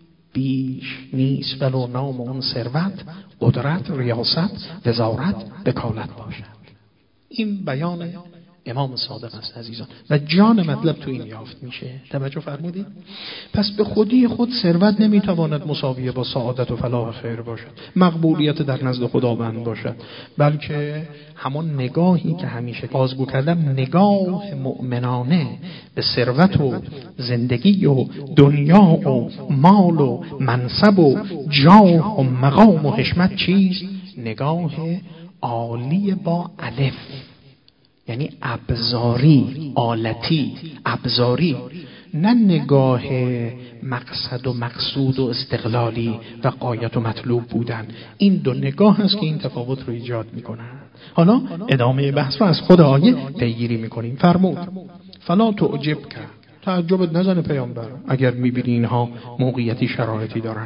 بیش نیست ولو نام اون ثروت، قدرت، ریاست، وزارت، وکالت باشد. این بیان امام صادق است عزیزان و جان مطلب تو این یافت میشه. توجه فرمودید؟ پس به خودی خود ثروت نمیتواند مساویه با سعادت و فلاح خیر باشد، مقبولیت در نزد خداوند باشد، بلکه همون نگاهی که همیشه بازگو کردم، نگاه مؤمنانه به ثروت و زندگی و دنیا و مال و منصب و جاه و مقام و حشمت چیست؟ نگاه عالی با الف، یعنی ابزاری، آلتی، ابزاری، نه نگاه مقصد و مقصود و استقلالی و غایت و مطلوب بودن. این دو نگاه هست که این تفاوت رو ایجاد میکنن. حالا ادامه بحث رو از خود آیه پیگیری میکنیم. فرمود فلا تعجب که، تعجبت نزنه پیامبر اگر میبینی اینها موقعیتی شرایطی دارن،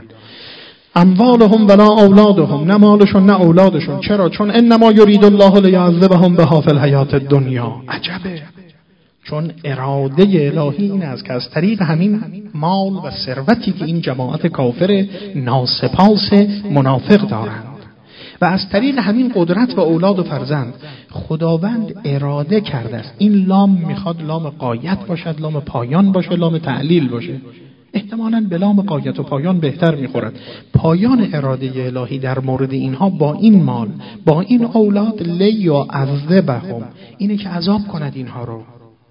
اموالهم ولا اولادهم، نه مالشون نه اولادشون. چرا؟ چون انما یرید الله لیعذبهم بها فی الحیات الدنیا. عجبه، چون اراده الهی این است که از طریق همین مال و ثروتی که این جماعت کافر ناسپاس منافق دارند و از طریق همین قدرت و اولاد و فرزند، خداوند اراده کرده است. این لام میخواد لام غایت باشد، لام پایان باشه، لام تعلیل باشه. احتمالاً به لام غایت و پایان بهتر میخورد. پایان اراده الهی در مورد اینها با این مال، با این اولاد، لیعذبهم، اینه که عذاب کند اینها رو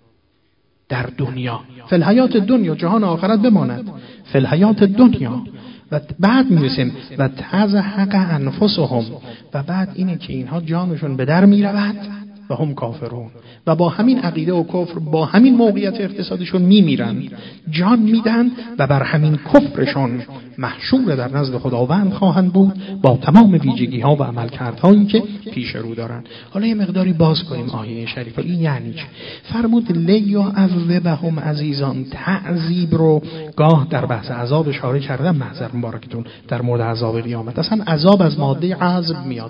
در دنیا، فی الحیات دنیا، جهان آخرت بماند، فی الحیات دنیا. و بعد میرسیم و تزهق انفسهم، و بعد اینه که اینها جانشون به در میرود و هم کافرون، و با همین عقیده و کفر، با همین موقعیت اقتصادشون میمیرن، جان میدن و بر همین کفرشون محشور در نزد خداوند خواهند بود با تمام ویژگی ها و عملکردهایی که پیش رو دارن. حالا یه مقداری باز کنیم آیه شریفه. این یعنی چه؟ فرمود لیعذبهم، عزیزان تعذیب رو گاه در بحث عذاب اشاره کردم، محضر مبارکتون، در مورد عذاب قیامت. اصلا عذاب از ماده عذب میاد.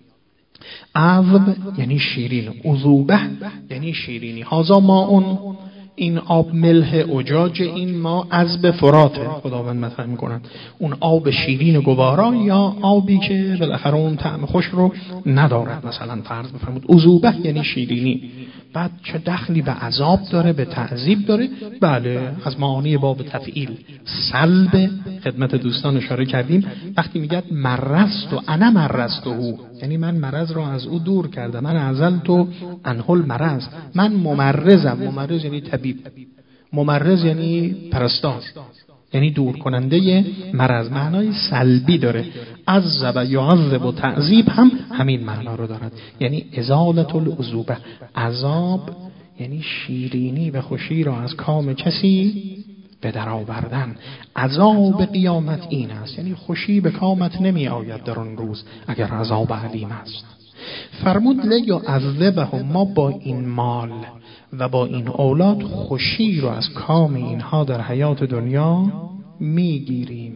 عذب یعنی شیرین، عذوبه یعنی شیرینی. هازا ما اون، این آب ملح اجاج، این ما عذب فراته. خداوند مطرح میکنن اون آب شیرین گوارا یا آبی که بالاخره اون طعم خوش رو ندارد. مثلا فرض بفرمود عذوبه یعنی شیرینی. بعد چه دخلی به عذاب داره، به تعذیب داره؟ بله، از معانی باب تفعیل. سلب، خدمت دوستان اشاره کردیم، وقتی میگه مرضت و انا مرضته، یعنی من مرض رو از او دور کردم، من عزلت و انه المرض، من ممرضم. ممرض یعنی طبیب، ممرض یعنی پرستار، یعنی دور کننده مرض. معنای سلبی داره. عذب یعذب و تعذیب هم همین معنا رو دارد، یعنی ازالت العذوبه. عذاب یعنی شیرینی و خوشی را از کام کسی به در آوردن. عذاب قیامت این است، یعنی خوشی به کامت نمی آید در آن روز اگر عذاب علیم است. فرمود لیعذبهم، ما با این مال و با این اولاد خوشی رو از کام اینها در حیات دنیا میگیریم.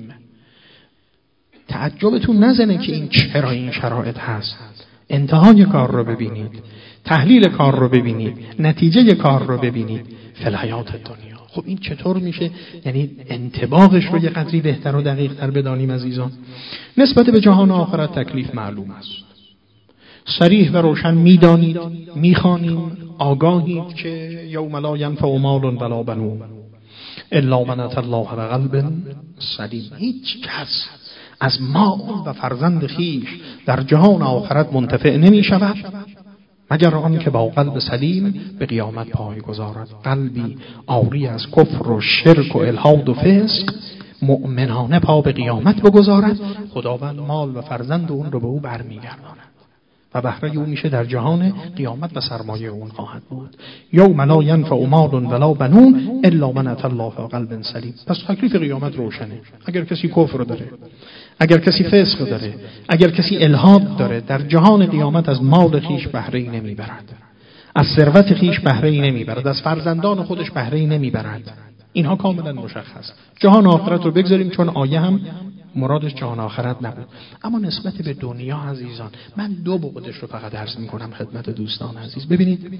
تعجبتون نزنه که این چرا این شرایط هست. انتهای کار رو ببینید، تحلیل کار رو ببینید، نتیجه کار رو ببینید. فی الحیات دنیا. خب این چطور میشه؟ یعنی انطباقش رو یه قدری بهتر و دقیق تر بدانیم عزیزان. نسبت به جهان آخرت تکلیف معلوم است، صریح و روشن میدانید، میخوانید، آگاهید که یوم لا ینفع مال ولا بنون الا من اتى الله بقلب سلیم. هیچ کس از مال و فرزند خیش در جهان آخرت منتفع نمی شود مگر آن که با قلب سلیم به قیامت پای گذارد. قلبی عاری از کفر و شرک و الحاد و فسق مؤمنانه پا به قیامت بگذارد، خداوند مال و فرزند اون رو به او برمیگرداند و بهره او میشه در جهان قیامت و سرمایه اون خواهد بود. یوم لا ینفع مال ولا بنون الا من اتى الله بقلب سلیم. پس تکلیف قیامت روشنه. اگر کسی کفر داره، اگر کسی فسق داره، اگر کسی الحاد داره، در جهان قیامت از مال خیش بهره‌ای نمیبرد، از ثروت خیش بهره‌ای نمیبرد، از فرزندان خودش بهره‌ای نمیبرد. اینها کاملا مشخص. جهان آخرت رو بگذاریم چون آیه هم مرادش جهان آخرت نبود. اما نسبت به دنیا عزیزان، من دو بعدش رو فقط عرض میکنم خدمت دوستان عزیز. ببینید،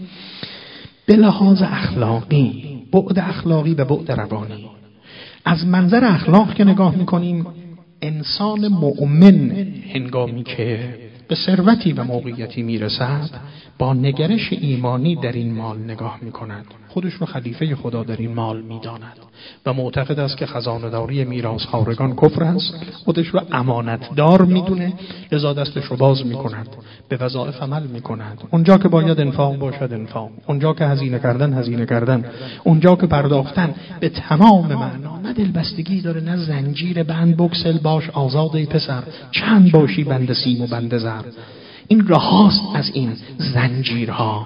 به لحاظ اخلاقی، بعد اخلاقی و بعد روانی، از منظر اخلاق که نگاه میکنیم، انسان مؤمن هنگامی که به ثروتی و موقعیتی میرسد، با نگرش ایمانی در این مال نگاه میکند، خودش رو خلیفه خدا در این مال میداند و معتقد است که خزانه‌داری میراث خوارگان کفر است، خودش رو امانتدار میدونه، لذا دستش رو باز میکند، به وظایف عمل میکند. اونجا که باید انفاق باشد انفاق، اونجا که هزینه کردن، اونجا که پرداختن به تمام معنا. نه دلبستگی داره، نه زنجیر بند بکسل باش آزاده پسر، چند باشی بند سیم و بند زر. این رهاست از این زنجیرها.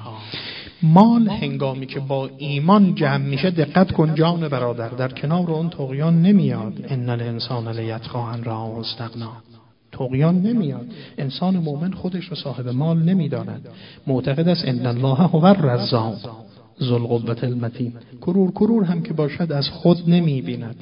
مال هنگامی که با ایمان جمع میشه، دقت کن جان برادر، در کنار اون طغیان نمیاد. ان الانسان لیطغی ان رآه استغنی. طغیان نمیاد. انسان مؤمن خودش رو صاحب مال نمیداند، معتقد است ان الله هو الرزاق ذو القوة المتین. کرور هم که باشد از خود نمیبیند،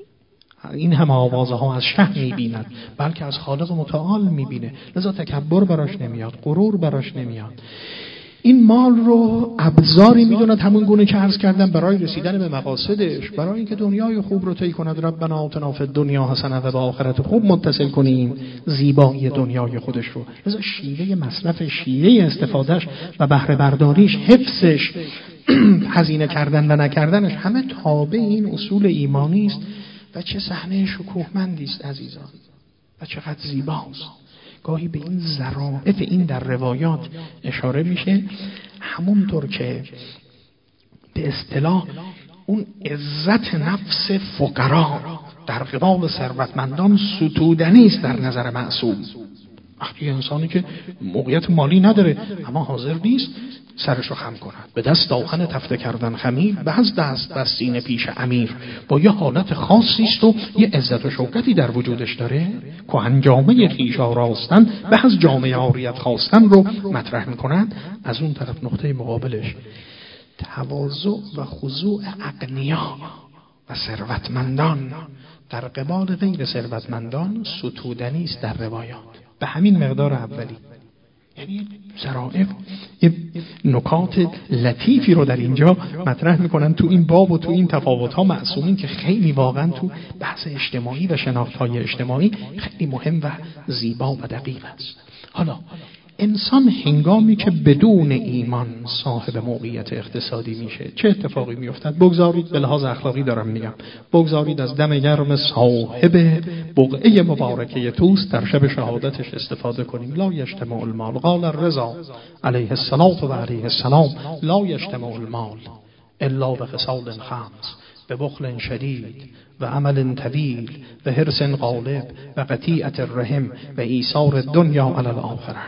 این همه آوازها از شه میبیند، بلکه از خالق متعال میبینه. لذا تکبر براش نمیاد، غرور براش نمیاد. این مال رو ابزاری میدوند، همون گونه که عرض کردم، برای رسیدن به مقاصدش، برای اینکه دنیای خوب رو طی کند. ربنا آتنا فی الدنیا حسنه و به آخرت خوب متصل کنیم زیبایی دنیای خودش رو. لذا شیوه مصرف، شیوه استفادهش و بهره برداریش، حفظش، هزینه کردن و نکردنش، همه تابع این اصول ایمانی است. و چه صحنه شکوهمندی است عزیزان، و چقدر زیباست. گاهی به این ظرافت این در روایات اشاره میشه، همونطور که به اصطلاح اون عزت نفس فقرا در قبال ثروتمندان ستودنی است در نظر معصوم. وقتی انسانی که موقعیت مالی نداره اما حاضر نیست سرش رو خم کند، به دست آهن تفته کردن خمیر، به از دست بستین پیش امیر، با یه حالت خاصی است و یه عزت و شوکتی در وجودش داره، کهن جامه خویش آراستن به از جامه عاریت خواستن رو مطرح میکنند. از اون طرف نقطه مقابلش تواضع و خضوع اغنیا و ثروتمندان در قبال غیر ثروتمندان ستودنی است در روایات. به همین مقدار اولی، یعنی ظرافت، نکات لطیفی رو در اینجا مطرح میکنن تو این باب و تو این تفاوت‌ها معصومین که خیلی واقعا تو بحث اجتماعی و شناخت‌های اجتماعی خیلی مهم و زیبا و دقیق است. حالا انسان هنگامی که بدون ایمان صاحب موقعیت اقتصادی میشه، چه اتفاقی میافتد؟ بگذارید به لحاظ اخلاقی دارم میگم، بگذارید از دم گرم صاحب بقعه مبارکه توست در شب شهادتش استفاده کنیم. لا یجتمع المال، قال الرضا علیه الصلاة و علیه السلام، لا یجتمع المال الا بخصال خمس، به بخل شدید و عمل طویل و حرص غالب و قطیعة الرحم و ایثار الدنیا علی الاخره.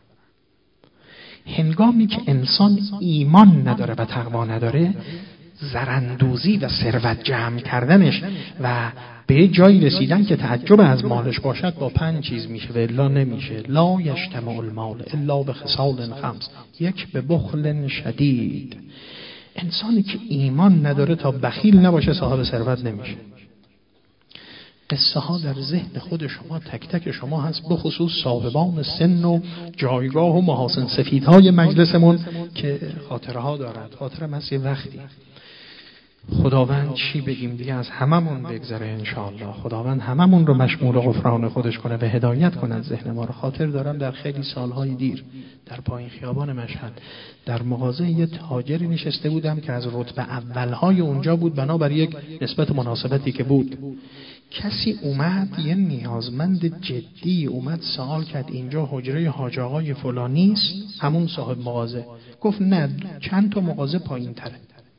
هنگامی که انسان ایمان نداره و تقوا نداره، زراندوزی و ثروت جمع کردنش و به جایی رسیدن که تعجب از مالش باشد با 5 چیز میشه و الا نمیشه. لا یجتمع المال الا بخصال خمس، یک به بخل شدید. انسانی که ایمان نداره تا بخیل نباشه صاحب ثروت نمیشه. قصه ها در ذهن خود شما تک تک شما هست، به خصوص صاحبان سن و جایگاه و محاسن سفیدهای مجلسمون که خاطره ها دارد. خاطره من یه وقتی خداوند چی بگیم دیگه، از هممون بگذره انشاءالله. خداوند هممون رو مشمول غفران خودش کنه و هدایت کنه ذهن ما رو. خاطر دارم در خیلی سالهای دیر در پایین خیابان مشهد در مغازه یه تاجری نشسته بودم که از رتبه اولهای اونجا بود، بنابر یک نسبت مناسبتی که بود، کسی اومد، یه نیازمند جدی اومد سوال کرد اینجا حجره حاج آقای فلانیست؟ همون صاحب مغازه گفت نه، چند تا مغازه پایین تره.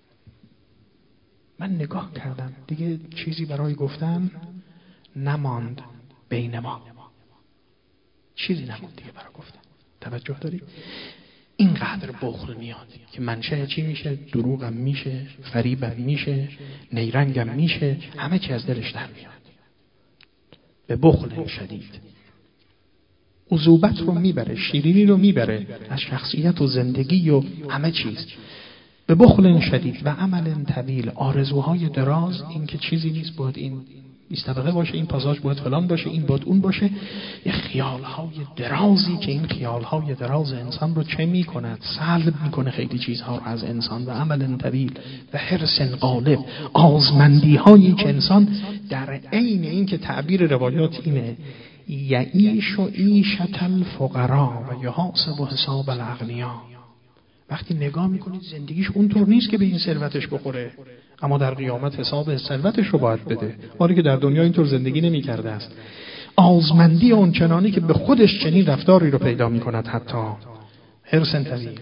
من نگاه کردم دیگه چیزی برای گفتن نماند بین ما، چیزی نماند دیگه برای گفتن. توجه داری؟ اینقدر بخل میاد که منشأ چی میشه؟ دروغم میشه، فریبم میشه، نیرنگم میشه، همه چی از دلش در میاد. به بخل شدید عذوبت رو میبره، شیرینی رو میبره از شخصیت و زندگی و همه چیز. به بخل شدید و عمل طویل، آرزوهای دراز، این که چیزی نیست، باید این 20 طبقه باشه، این پاساژ باید فلان باشه، این باید اون باشه. یه خیالهای درازی که این خیالهای دراز انسان رو چه میکند؟ سلب میکنه خیلی چیزها رو از انسان. و عمل طویل و حرص غالب، آزمندی هایی که انسان در عین این که تعبیر روایات اینه یعیش و عیشة الفقراء و یحاسب حساب الاغنیاء. وقتی نگاه میکنید زندگیش اونطور نیست که به این ثروتش بخوره، اما در قیامت حساب ثروتش رو باید بده، حالی که در دنیا اینطور زندگی نمی‌کرده است. آزمندی اون چنانی که به خودش چنین رفتاری رو پیدا می‌کند. حتی حرص طویل،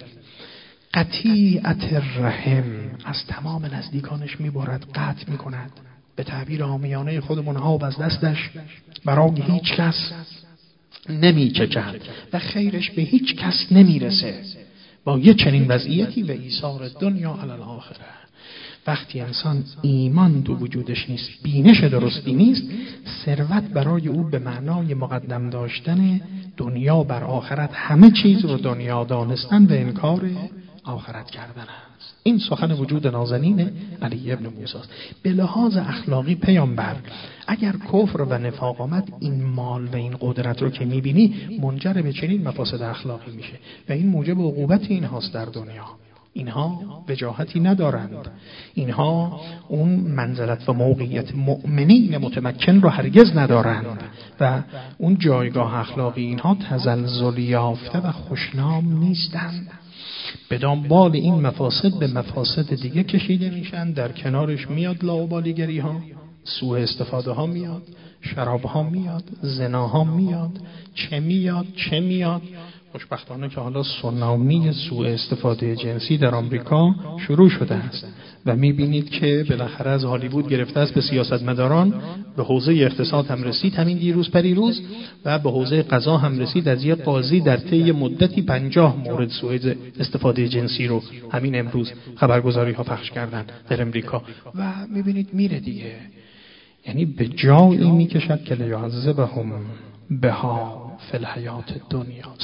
قطیعت الرحم، از تمام نزدیکانش می‌برد، قطع می‌کند. به تعبیر عامیانه خودمون آب از دستش برای هیچ کس نمی‌چکد و خیرش به هیچ کس نمی‌رسه. با یه چنین وضعیتی و ایثار دنیا علی الاخره، وقتی انسان ایمان تو وجودش نیست، بینش درستی نیست، ثروت برای او به معنای مقدم داشتن دنیا بر آخرت، همه چیز رو دنیا دانستن و انکار آخرت کردن است. این سخن وجود نازنین علی ابن موسی است. به لحاظ اخلاقی پیامبر اگر کفر و نفاق آمد، این مال و این قدرت رو که میبینی منجر به چنین مفاسد اخلاقی میشه و این موجب عقوبت اینهاست در دنیا. اینها وجاهتی ندارند، اینها اون منزلت و موقعیت مؤمنین متمکن رو هرگز ندارند و اون جایگاه اخلاقی اینها تزلزل یافته و خوشنام نیستند. به دنبال این مفاسد به مفاسد دیگه کشیده میشن، در کنارش میاد لاابالیگری ها، سوء استفاده ها میاد، شراب ها میاد، زنا ها میاد، چه میاد. خوشبختانه که حالا سونامی سوء استفاده جنسی در آمریکا شروع شده است و میبینید که بالاخره از هالیوود گرفته است به سیاستمداران، به حوزه اقتصاد هم رسید همین دیروز پریروز و به حوزه قضا هم رسید. از یک قاضی در طی مدتی 50 مورد سوء استفاده جنسی رو همین امروز خبرگزاری ها پخش کردن در امریکا و میبینید میره دیگه. یعنی به جایی میکشد که لیعذبهم بها فی الحیات الدنیا.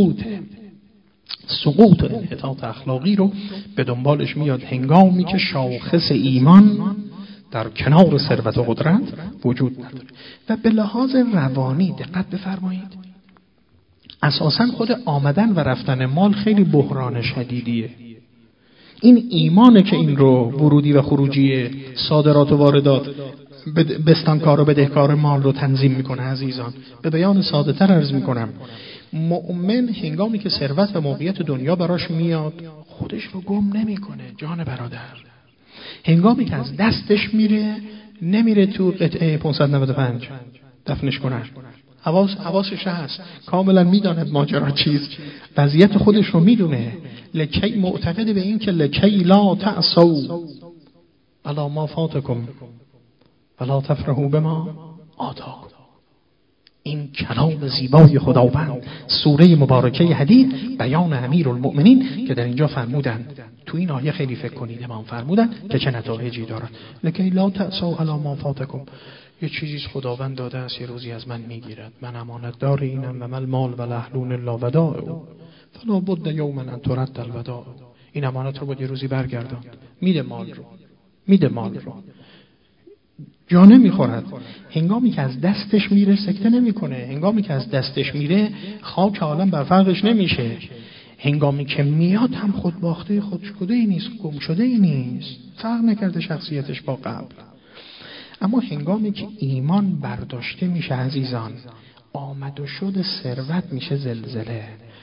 سقوط انحطاط اخلاقی رو به دنبالش میاد هنگامی که شاخص ایمان در کنار ثروت و قدرت وجود نداره. و به لحاظ روانی دقت بفرمایید، اساساً خود آمدن و رفتن مال خیلی بحران شدیدیه. این ایمانه که این رو ورودی و خروجی صادرات و واردات، بستانکار و بدهکار مال رو تنظیم میکنه. عزیزان به بیان ساده تر عرض میکنم، مؤمن هنگامی که ثروت و موقعیت دنیا براش میاد خودش رو گم نمیکنه. جان برادر، هنگامی که از دستش میره نمیره تو قطعه 595 دفنش کنن، حواسش هست، کاملا میداند ماجرا چیست، وضعیت خودش رو میدونه، لکی معتقد به این که لکی لا تعصوا علی ما فاتکم ولا تفرحوا بما آتاکم. این کلام زیبای خداوند، سوره مبارکه حدید، بیان امیرالمؤمنین که در اینجا فرمودند، تو این آیه خیلی فکر کنید، امام فرمودند که چه نتایجی دارد. لکی لا تعصوا علی ما فاتکم، یه چیزی خداوند داده است یه روزی از من میگیرد، من امانت دار اینم و مل مال و الاهلون الا ودائع فلا بد یوما ان ترد الودائع. این امانت رو باید یه روزی برگردان. میده مال رو جا نمیخورد. هنگامی که از دستش میره سکته نمیکنه، هنگامی که از دستش میره خاک عالم بر فرقش نمیشه، هنگامی که میاد هم خود باخته خود شده ای نیست، گم شده ای نیست، فرق نکرده شخصیتش با قبل. اما هنگامی که ایمان برداشته میشه عزیزان، آمد و شد ثروت میشه زلزله.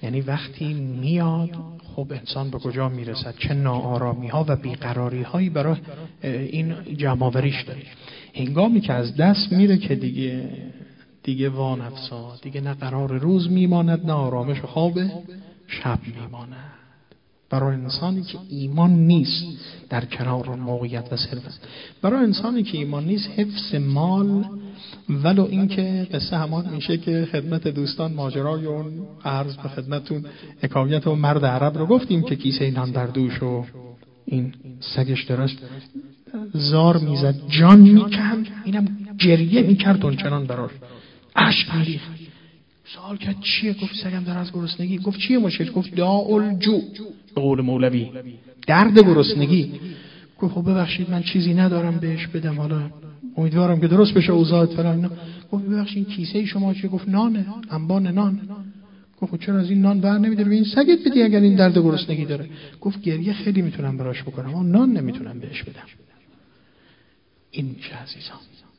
یعنی وقتی میاد خب انسان به کجا میرسد، چه ناآرامی ها و بیقراری هایی برای این جمع‌آوریش داره. هنگامی که از دست میره که دیگه وانفسا، دیگه نه قرار روز میماند نه آرامش خواب شب میماند. برای انسانی که ایمان نیست در کنار موقعیت و ثروت، برای انسانی که ایمان نیست حفظ مال، ولو اینکه قصه همان میشه که خدمت دوستان ماجرای اون عرض به خدمتون حکایت اون مرد عرب رو گفتیم که کیسه نان در دوش و این سگش درست زار میزد جان میکند، اینم گریه میکرد اون چنان براش اشک میریخت. سوال کرد چیه؟ گفت سگم در از گرسنگی. گفت چیه مشکل؟ گفت داء الجوع، به قول مولوی درد گرسنگی. گفت خب ببخشید من چیزی ندارم بهش بدم، حالا امیدوارم که درست بشه اوضاعت فلان. گفت ببخشید این کیسه شما چیه؟ گفت نانه، انبان نان. گفت چرا از این نان بر نمیداری به این سگت بدی اگر این درد گرسنگی داره؟ گفت گریه خیلی میتونم براش بکنم اما نان نمیتونم بهش بدم. این میشه عزیزان.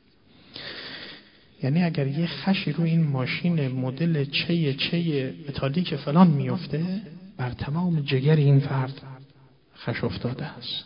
یعنی اگر یه خشی رو این ماشین مدل چه متالیک فلان میفته، بر تمام جگر این فرد خش افتاده است.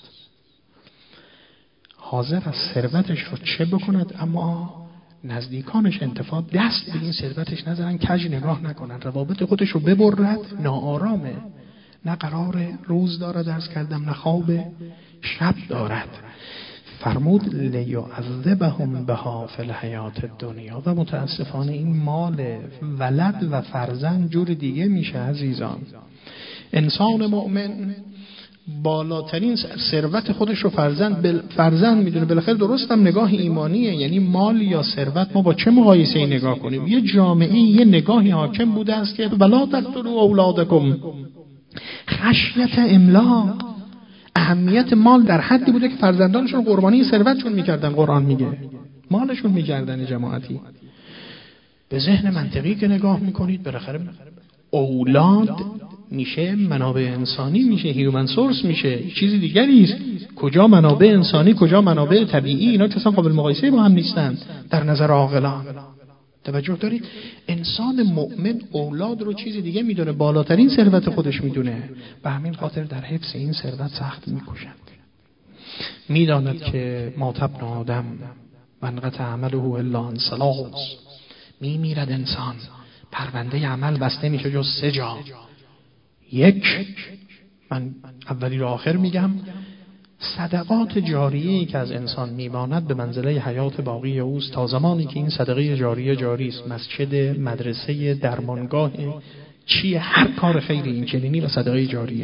حاضر از ثروتش رو چه بکند اما نزدیکانش انتفاع دست به این ثروتش نذارن، کج نگاه نکنن، روابط خودش رو ببرد، ناآرامه، نه قرار روز داره درس کردم نه خواب شب دارد. فرمود لیعذبهم بها فی الحیات الدنیا. و متاسفانه این مال ولد و فرزند جور دیگه میشه عزیزان. انسان مؤمن بالاترین ثروت خودش رو فرزند میدونه. بالاخره درستم نگاه ایمانیه، یعنی مال یا ثروت ما با چه مقایسه‌ای نگاه کنیم؟ یه جامعه یه نگاهی حاکم بوده است که ولا تقتلوا اولادکم خشیة املاق. اهمیت مال در حدی بوده که فرزندانشون قربانی ثروتشون میکردن. قرآن میگه مالشون میکردن. جماعتی به ذهن منطقی که نگاه میکنید بالاخره اولاد میشه منابع انسانی، میشه هیومن سورس، میشه چیزی دیگری است. کجا منابع انسانی کجا منابع طبیعی؟ اینا اصلا قابل مقایسه با هم نیستند در نظر عاقلان. توجه دارید؟ انسان مؤمن اولاد رو چیزی دیگه میدونه، بالاترین ثروت خودش میدونه. به همین خاطر در حفظ این ثروت سخت میکوشد. میداند که ما تبن آدم من قطع عمله الا عن ثلاث. میمیرد انسان، پرونده عمل بسته میشه جز 3 جا. یک، من اولی رو آخر میگم، صدقات جاریه‌ای که از انسان میماند به منزله حیات باقی اوست تا زمانی که این صدقه جاریه جاری است. مسجد، مدرسه، درمانگاه، چیه، هر کار خیری این چنینی و صدقه جاریه.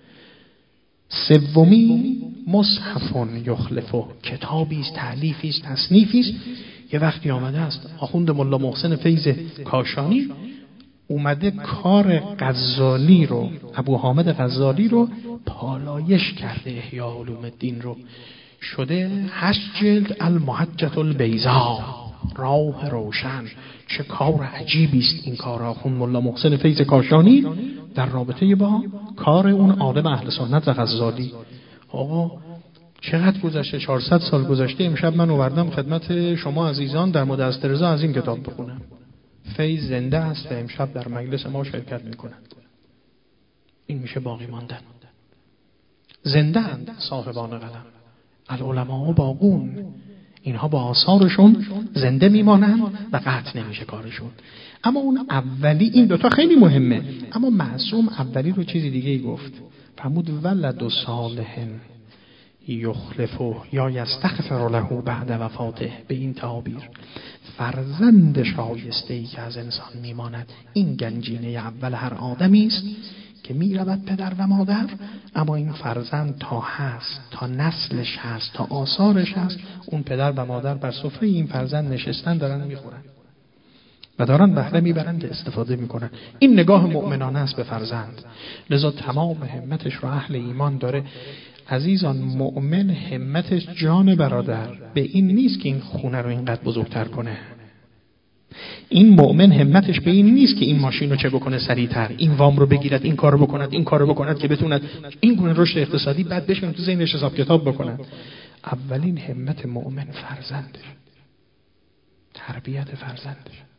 سومی مصحف یخلفه، کتابی است، تألیفی است، تصنیفی است. یه وقتی آمده است آخوند ملا محسن فیض کاشانی اومده کار غزالی رو، ابو حامد غزالی رو پالایش کرده، احیاء علوم الدین رو، شده 8 جلد المحجة البیضاء، راه روشن. چه کار عجیبی است این کار آخوند ملا محسن فیض کاشانی در رابطه با کار اون عالم اهل سنت و غزالی. آقا چقدر گذشته؟ 400 سال گذشته. امشب من آوردم خدمت شما عزیزان در مورد استرضا از این کتاب بخونم. فیض زنده است و امشب در مجلس ما شرکت می‌کند. این میشه باقی ماندن. زنده اند صاحبان قلم، العلماء باقون. اینها با آثارشون زنده میمانند و قطع نمیشه کارشون. اما اون اولی، این دوتا خیلی مهمه، اما معصوم اولی رو چیزی دیگه ای گفت. فرمود ولد صالح یخلفه یا یستغفر له بعد وفاته. به این تعابیر فرزند شایسته‌ای که از انسان میماند، این گنجینه اول هر آدمی است که میرود پدر و مادر، اما این فرزند تا هست، تا نسلش هست، تا آثارش هست، اون پدر و مادر بر سفره این فرزند نشستن، دارن میخورن و دارن بهره میبرن، استفاده میکنن. این نگاه مؤمنانه است به فرزند. لذا تمام همتش رو اهل ایمان داره. عزیزان، مؤمن همتش جان برادر به این نیست که این خونه رو اینقدر بزرگتر کنه. این مؤمن همتش به این نیست که این ماشین رو چه بکنه سریعتر، این وام رو بگیرد، این کار رو بکند، این کار رو بکند که بتوند این گونه رشد اقتصادی بعد بشن تو ذهنش حساب کتاب بکنند. اولین همت مؤمن فرزندش، تربیت فرزندش.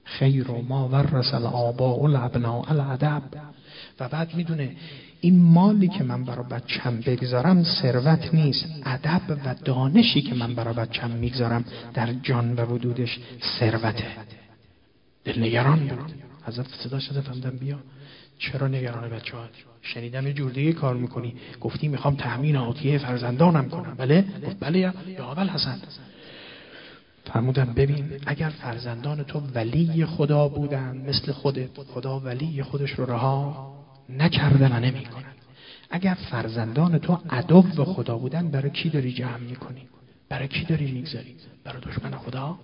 خیر ما ورث الآباء الابناء الادب. و بعد میدونه این مالی که من برای بچم بگذارم ثروت نیست، ادب و دانشی که من برای بچم میگذارم در جان و وجودش ثروته. دلنگران بود. حضرت صدا شده فهمیدم بیا چرا نگران بچه‌ها؟ شنیدم یه جور دیگه کار میکنی، گفتی میخوام تأمین عاطفی فرزندانم کنم. بله؟ گفت بله یا ابوالحسن. فرمودم ببین اگر فرزندان تو ولی خدا بودن مثل خودت، خدا ولی خودش رو رها نکرده و نمیکنه. اگر فرزندان تو عدو خدا بودن برای کی داری جمع میکنی؟ برای کی داری میگذاری؟ برای دشمن خدا؟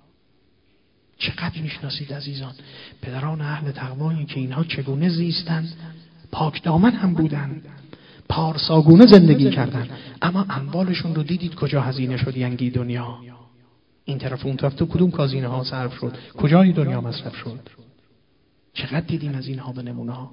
چقدر میشناسید عزیزان پدران اهل تقوایی که اینها چگونه زیستند؟ پاک دامن هم بودن، پارساگونه زندگی کردن، اما اموالشون رو دیدید کجا هزینه شد؟ ینگی دنیا. این طرف اون طرف تو کدوم کازینه ها صرف شد؟ کجای دنیا مصرف شد؟ چقدر دیدیم از اینها به نمونه ها.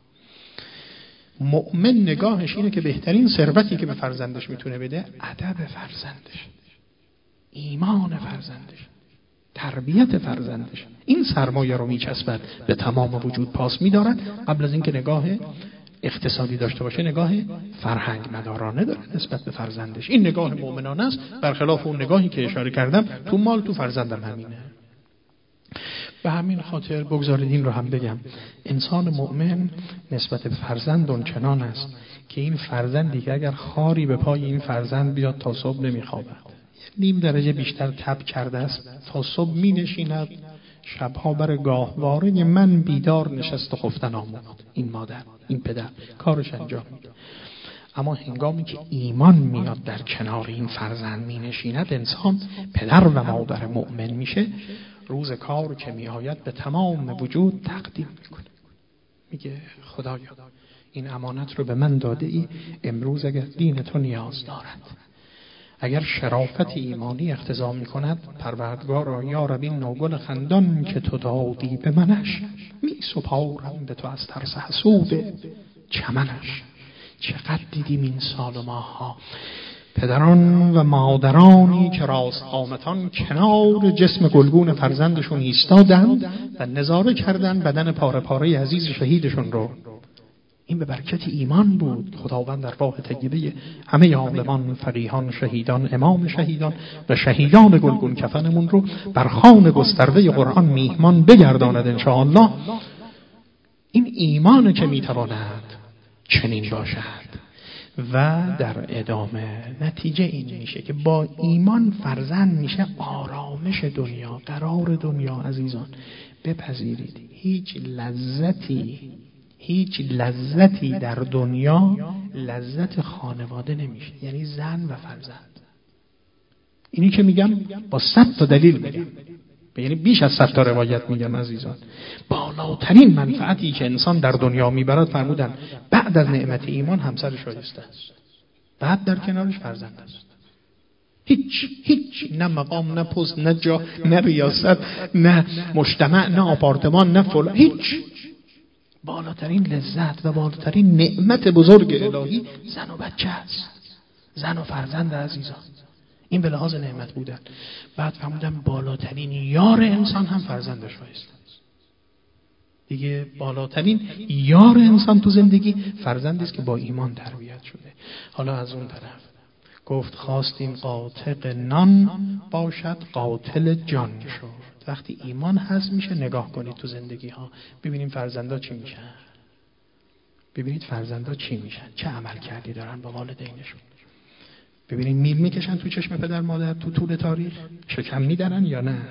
مؤمن نگاهش اینه که بهترین ثروتی که به فرزندش میتونه بده ادب فرزندش، ایمان فرزندش، تربیت فرزندش. این سرمایه رو میچسبد به تمام وجود پاس میدارد. قبل از اینکه نگاه اقتصادی داشته باشه نگاه فرهنگ مدارانه داره نسبت به فرزندش. این نگاه مؤمنانه است، برخلاف اون نگاهی که اشاره کردم تو مال تو فرزندم همینه. به همین خاطر بگذارید این رو هم بگم، انسان مؤمن نسبت به فرزند اون چنان است که این فرزندی که اگر خاری به پای این فرزند بیاد تا صبح نمیخوابد، نیم درجه بیشتر تب کرده است تا صبح می نشیند، شبها بر گاهواره من بیدار نشست و خفتن آموخت. این مادر، این پدر کارش انجام میده. اما هنگامی که ایمان میاد در کنار این فرزند می نشیند، انسان پدر و مادر مؤمن میشه. روز کار که می آید به تمام وجود تقدیم میکنه، میگه خدایا این امانت رو به من داده ای، امروز اگر دین تو نیاز دارد، اگر شرافت ایمانی اقتضا می‌کند، پروردگارا یا رب این نوگل خندان که تو دادی به منش، می سپارم به تو از ترس حسود چمنش. چقدر دیدیم این سال و ماه‌ها پدران و مادرانی که راست قامتان کنار جسم گلگون فرزندشون ایستادند و نظاره کردند بدن پاره پاره عزیز شهیدشون رو. این به برکت ایمان بود. خداوند ارواح طیبه همه عالمان، فقیهان، شهیدان، امام شهیدان و شهیدان گلگون کفنمون رو بر خوان گسترده قرآن میهمان بگرداند انشاءالله. این ایمان که میتواند چنین باشد. و در ادامه نتیجه این میشه که با ایمان فرزند میشه آرامش دنیا، قرار دنیا. عزیزان بپذیرید هیچ لذتی در دنیا لذت خانواده نمیشه، یعنی زن و فرزند. اینی که میگم با 100 تا دلیل میگم، یعنی بیش از 100 تا روایت میگم عزیزان. بالاترین منفعتی که انسان در دنیا میبرد فرمودن بعد از نعمت ایمان همسر شایسته است، بعد در کنارش فرزند است. هیچ نه مقام، نه پست، نه جا، نه ریاست، نه مجتمع، نه آپارتمان، نه فلان، هیچ. بالاترین لذت و بالاترین نعمت بزرگ الهی زن و بچه است، زن و فرزند عزیزان. این به لحاظ نعمت بودن. بعد فهمیدم بالاترین یار انسان هم فرزندش است دیگه. بالاترین یار انسان تو زندگی فرزندی است که با ایمان تربیت شده. حالا از اون طرف گفت خواستیم قاطع نان باشد قاتل جان شد. وقتی ایمان هست میشه نگاه کنید تو زندگی ها، ببینیم فرزندا چی میشن، ببینید فرزندا چی میشن، چه عمل کردی دارن با والدینشون. ببینید میل میکشن تو چشم پدر مادر تو طول تاریخ، شکم میدرن یا نه.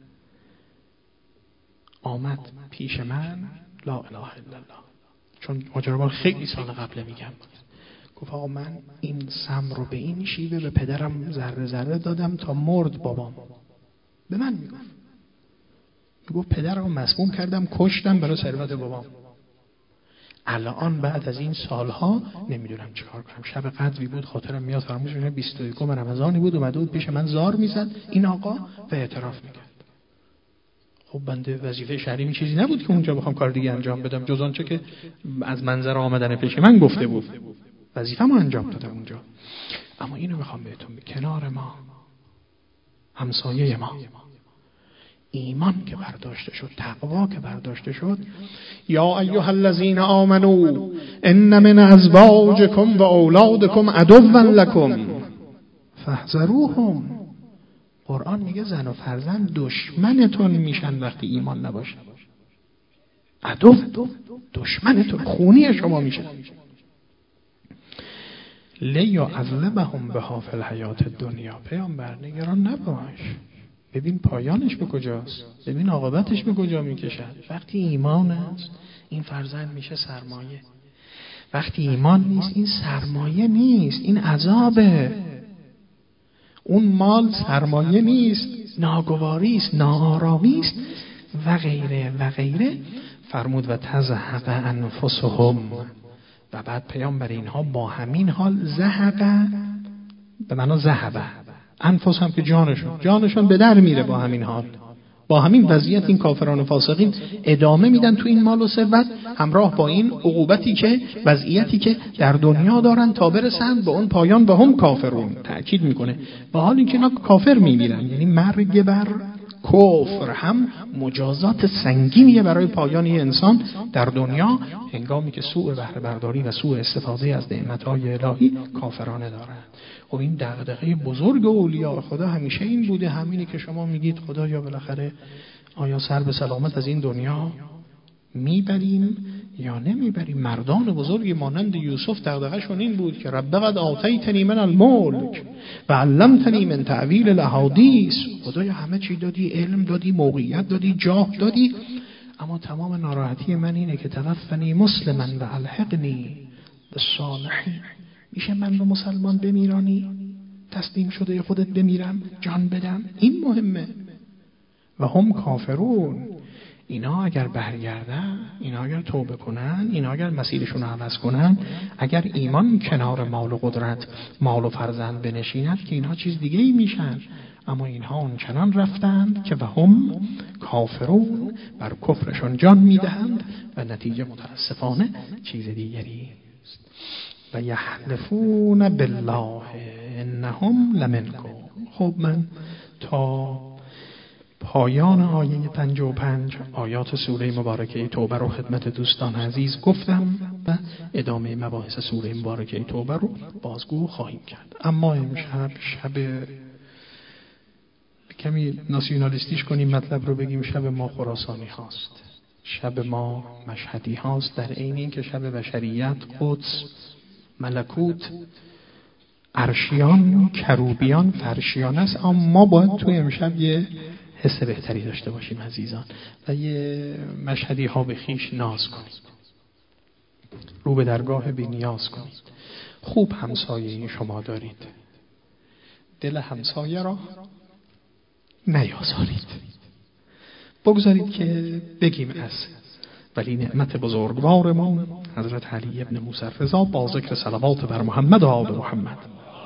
آمد پیش من لا اله الا الله، چون ماجرا خیلی سال قبل میگم، گفت آقا من این سم رو به این شیوه به پدرم ذره ذره دادم تا مرد بابام. به من میگفت پدرم مسموم کردم کشتم برای ثروت بابام. الان بعد از این سالها نمیدونم چیکار کنم. شب قدری بود خاطرم میاد، فراموش میشه 21 رمضانی بود، اومده بود پیش من زار میزد این آقا و اعتراف میکرد. خب بنده وظیفه شرعی چیزی نبود که اونجا بخوام کار دیگه انجام بدم جز آنچه که از منظر آمدن پیش من گفته بود. وظیفه‌مو انجام دادم اونجا. اما اینو میخوام بهتون کنار ما، همسایه ما، ایمان که برداشته شد، تقوا که برداشته شد، یا ایها الذین آمنوا ان من ازواجکم و اولادکم عدوا لکم فاحذروهم. قرآن میگه زن و فرزند دشمنتون میشن وقتی ایمان نباشه. عدو، دشمنتون، خونی شما میشن. لیعذبهم بها فی الحیات الدنیا. پیامبر نگران نباش، ببین پایانش به کجاست، ببین عاقبتش به کجا میکشد. وقتی ایمان است این فرزند میشه سرمایه، وقتی ایمان نیست این سرمایه نیست، این عذابه. اون مال سرمایه نیست، ناگواری است، ناآرامی است و غیره و غیره. فرمود و تزهق انفسهم. و بعد پیامبر اینها با همین حال زهق به معنی ذهب، انفس هم که جانشون به در میره. با همین حال، با همین وضعیت این کافران و فاسقین ادامه میدن تو این مال و ثروت، همراه با این عقوبتی که وضعیتی که در دنیا دارن تا برسند به اون پایان و هم کافرون. تأکید میکنه با حال اینکه اینا کافر میمیرن، یعنی مرگ بر کفر هم مجازات سنگینیه برای پایان انسان در دنیا، هنگامی که سوء بهره برداری و سوء استفاده از نعمت‌های الهی کافرانه دارند. و این دغدغه بزرگ اولیاء خدا همیشه این بوده، همینی که شما میگید خدایا بالاخره آیا سر به سلامت از این دنیا میبریم یا نمیبریم. مردان بزرگی مانند یوسف دغدغه‌شون این بود که رب قد آتیتنی من الملک و علمتنی من تأویل الاحادیث. خدایا همه چی دادی، علم دادی، موقعیت دادی، جاه دادی، اما تمام ناراحتی من اینه که توفنی مسلما و الحقنی بالصالحین. میشه من رو مسلمان بمیرانی، تسلیم شده خودت بمیرم، جان بدم؟ این مهمه. و هم کافرون. اینا اگر برگردن، اینا اگر توبه کنن، اینا اگر مسیرشون رو عوض کنن، اگر ایمان کنار مال و قدرت، مال و فرزند بنشیند، که اینها چیز دیگه ای میشن. اما اینها اونچنان رفتند که و هم کافرون، بر کفرشون جان میدهند و نتیجه متاسفانه چیز دیگری است. و یحلفون بالله انهم لمنکم. خب من تا پایان آیه 55 آیات سوره مبارکه توبه رو خدمت دوستان عزیز گفتم و ادامه مباحث سوره مبارکه توبه رو بازگو خواهیم کرد. اما امشب شب کمی ناسیونالیستیش کنیم، مطلب رو بگیم، شب ما خراسانی هاست، شب ما مشهدی هاست، در عین این که شب بشریت، قدس، ملکوت، عرشیان، کروبیان، فرشیان است. اما ما باید توی امشب یه حس بهتری داشته باشیم عزیزان و یه مشهدی ها به خیش ناز کنید، رو به درگاه بی نیاز کنید. خوب همسایه شما دارید، دل همسایه را نیازارید، بگذارید که بگیم از ولی نعمت بزرگوارمون حضرت علی ابن موسی رضا با ذکر صلوات بر محمد و آل محمد.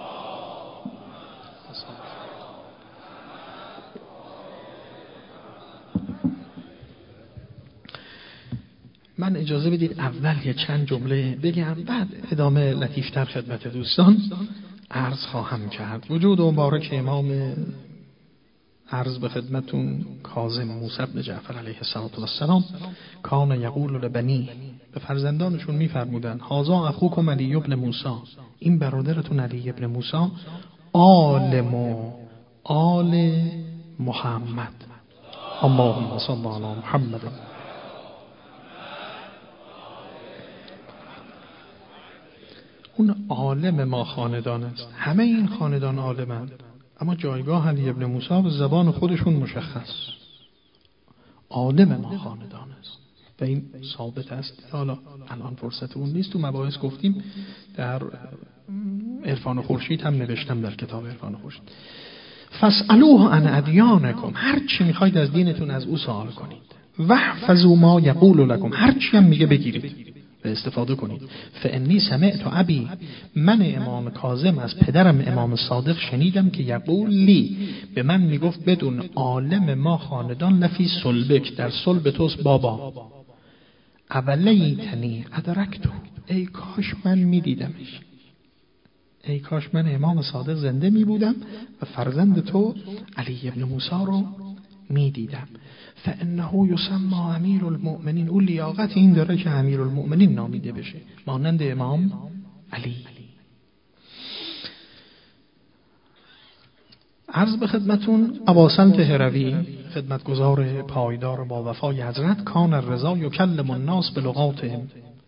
من اجازه بدید اول یه چند جمله بگم، بعد ادامه لطیفتر خدمت دوستان عرض خواهم کرد. وجود مبارک امام عرض به خدمتون کاظم موسی بن جعفر علیه السلام کان یقول لبنی، به فرزندانشون میفرمودن هذا اخوکم علی ابن موسی، این برادرتون علی ابن موسی، عالم و آل محمد، اللهم صل علی محمد. اون عالم ما خاندان است، همه این خاندان عالمند، اما جایگاه علی ابن موسی به زبان خودشون مشخص، عالم ما خاندان است و این ثابت است. حالا الان فرصت اون نیست، تو مباحث گفتیم، در عرفان خورشید هم نوشتم، در کتاب عرفان خورشید. فاسألوه عن ادیانکم، هر چی میخواید از دینتون از او سوال کنید. واحفظوا ما یقول لكم، هر چی هم میگه بگیرید و استفاده کنید. فانی سمعت ابی، من امام کاظم از پدرم امام صادق شنیدم که یقول لی، به من میگفت بدون عالم ما خاندان لفی صلبک، در صلب توست بابا. اولیتنی ادرکتو، ای کاش من میدیدمش، ای کاش من امام صادق زنده می بودم و فرزند تو علی ابن موسی رو میدیدم. فانه یسمى امیر المؤمنین، او لیاقت این داره که امیر المؤمنین نامیده بشه، مانند امام علی. عرض به خدمتون اباسنت هروی، خدمتگزار پایدار با وفای حضرت، کان الرضا یکلم الناس بلغاتهم.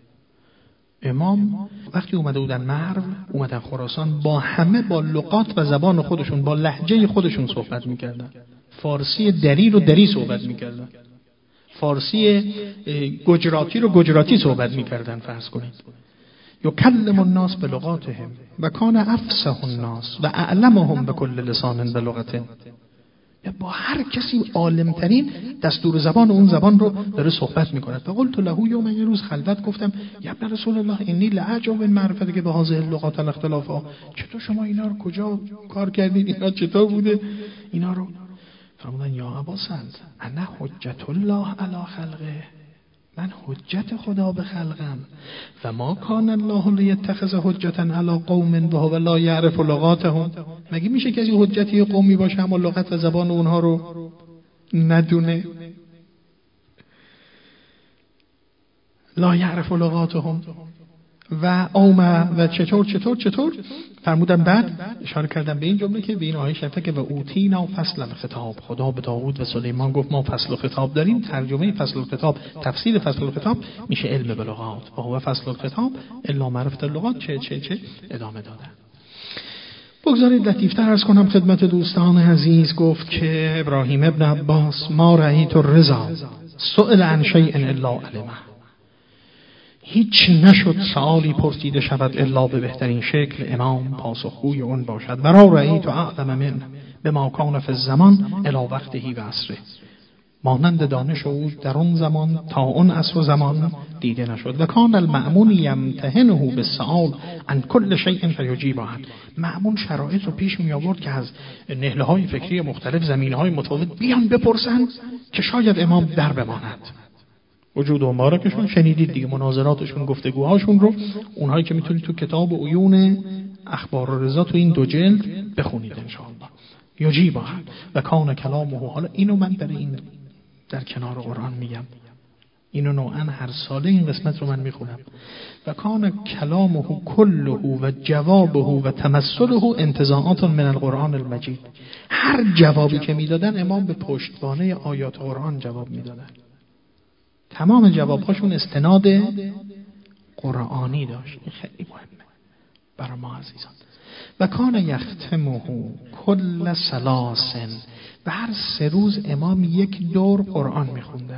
امام وقتی اومدن مرو، اومدن خراسان، با همه با لغات و زبان خودشون، با لهجه خودشون صحبت میکردن. فارسی دری رو دری صحبت میکردن، فارسی گجراتی رو گجراتی صحبت میکردن. فرض کنید یکلم الناس بلغاتهم و کان افصح الناس و اعلمهم بكل لسان بلغته. با هر کسی عالمترین دستور زبان اون زبان رو داره صحبت میکنه. فقلت له یوم، یه روز خلوت گفتم یا ابن رسول الله انی لعجب من معرفت که به هذه اللغات الاختلافا، چطور شما اینا رو کجا کار کردید، اینا چطور بوده اینا رو؟ فرمودن یا اباسند انا حجت الله علی خلقه، من حجت خدا به خلقم. و ما کان الله لیتخذ حجتا علی قوم وهو لا یعرف لغاتهم. مگه میشه کسی حجتی قومی باشه اما لغت و زبان اونها رو ندونه؟ لا یعرف لغاتهم و اوما و چطور فرمودن. بعد اشاره کردم به این جمله که به این آیه شرطه که و اوتینا فصل الخطاب، خدا به داوود و سلیمان گفت ما فصل الخطاب داریم. ترجمه فصل الخطاب، تفسیر فصل الخطاب میشه علم بلغات و هو فصل الخطاب الا معرفت اللغات. چه ادامه دادن. بگذارید لطیفتر عرض کنم خدمت دوستان عزیز. گفت که ابراهیم ابن عباس ما رأیت الرضا سئل عن شیء الا علمه، هیچ نشد سؤالی پرسیده شود الا به بهترین شکل امام پاسخگوی اون باشد. و را رأیت اعلم من بما کان فی الزمان الی وقته و عصره، مانند دانش او در اون زمان تا اون عصر و زمان دیده نشد. و کان المأمون یمتحنه بالسؤال عن کل شیء فیجیب عنه، مأمون شرایط رو پیش می آورد که از نهله‌های فکری مختلف، زمینه‌های متفاوت بیان بپرسن که شاید امام در بماند. وجود و مبارکشون شنیدید دیگه، مناظراتشون، گفتگوهاشون رو اونهایی که میتونید تو کتاب عیون اخبار رضا تو این 2 جلد بخونید ان شاء الله. یجیبه و کان کلامه. حالا اینو من برای این در کنار قرآن میگم، اینو نوعا هر ساله این قسمت رو من میخونم. و کان کلامه کله و جوابه و تمثله انتزاعات من القرآن المجید. هر جوابی که میدادن امام به پشتوانه آیات قرآن جواب میدادن. تمام جوابهاشون استناد قرآنی داشت. این خیلی مهمه برای ما عزیزان. و کان یختمه کل ثلاث، و هر 3 روز امام 1 دور قرآن میخونده.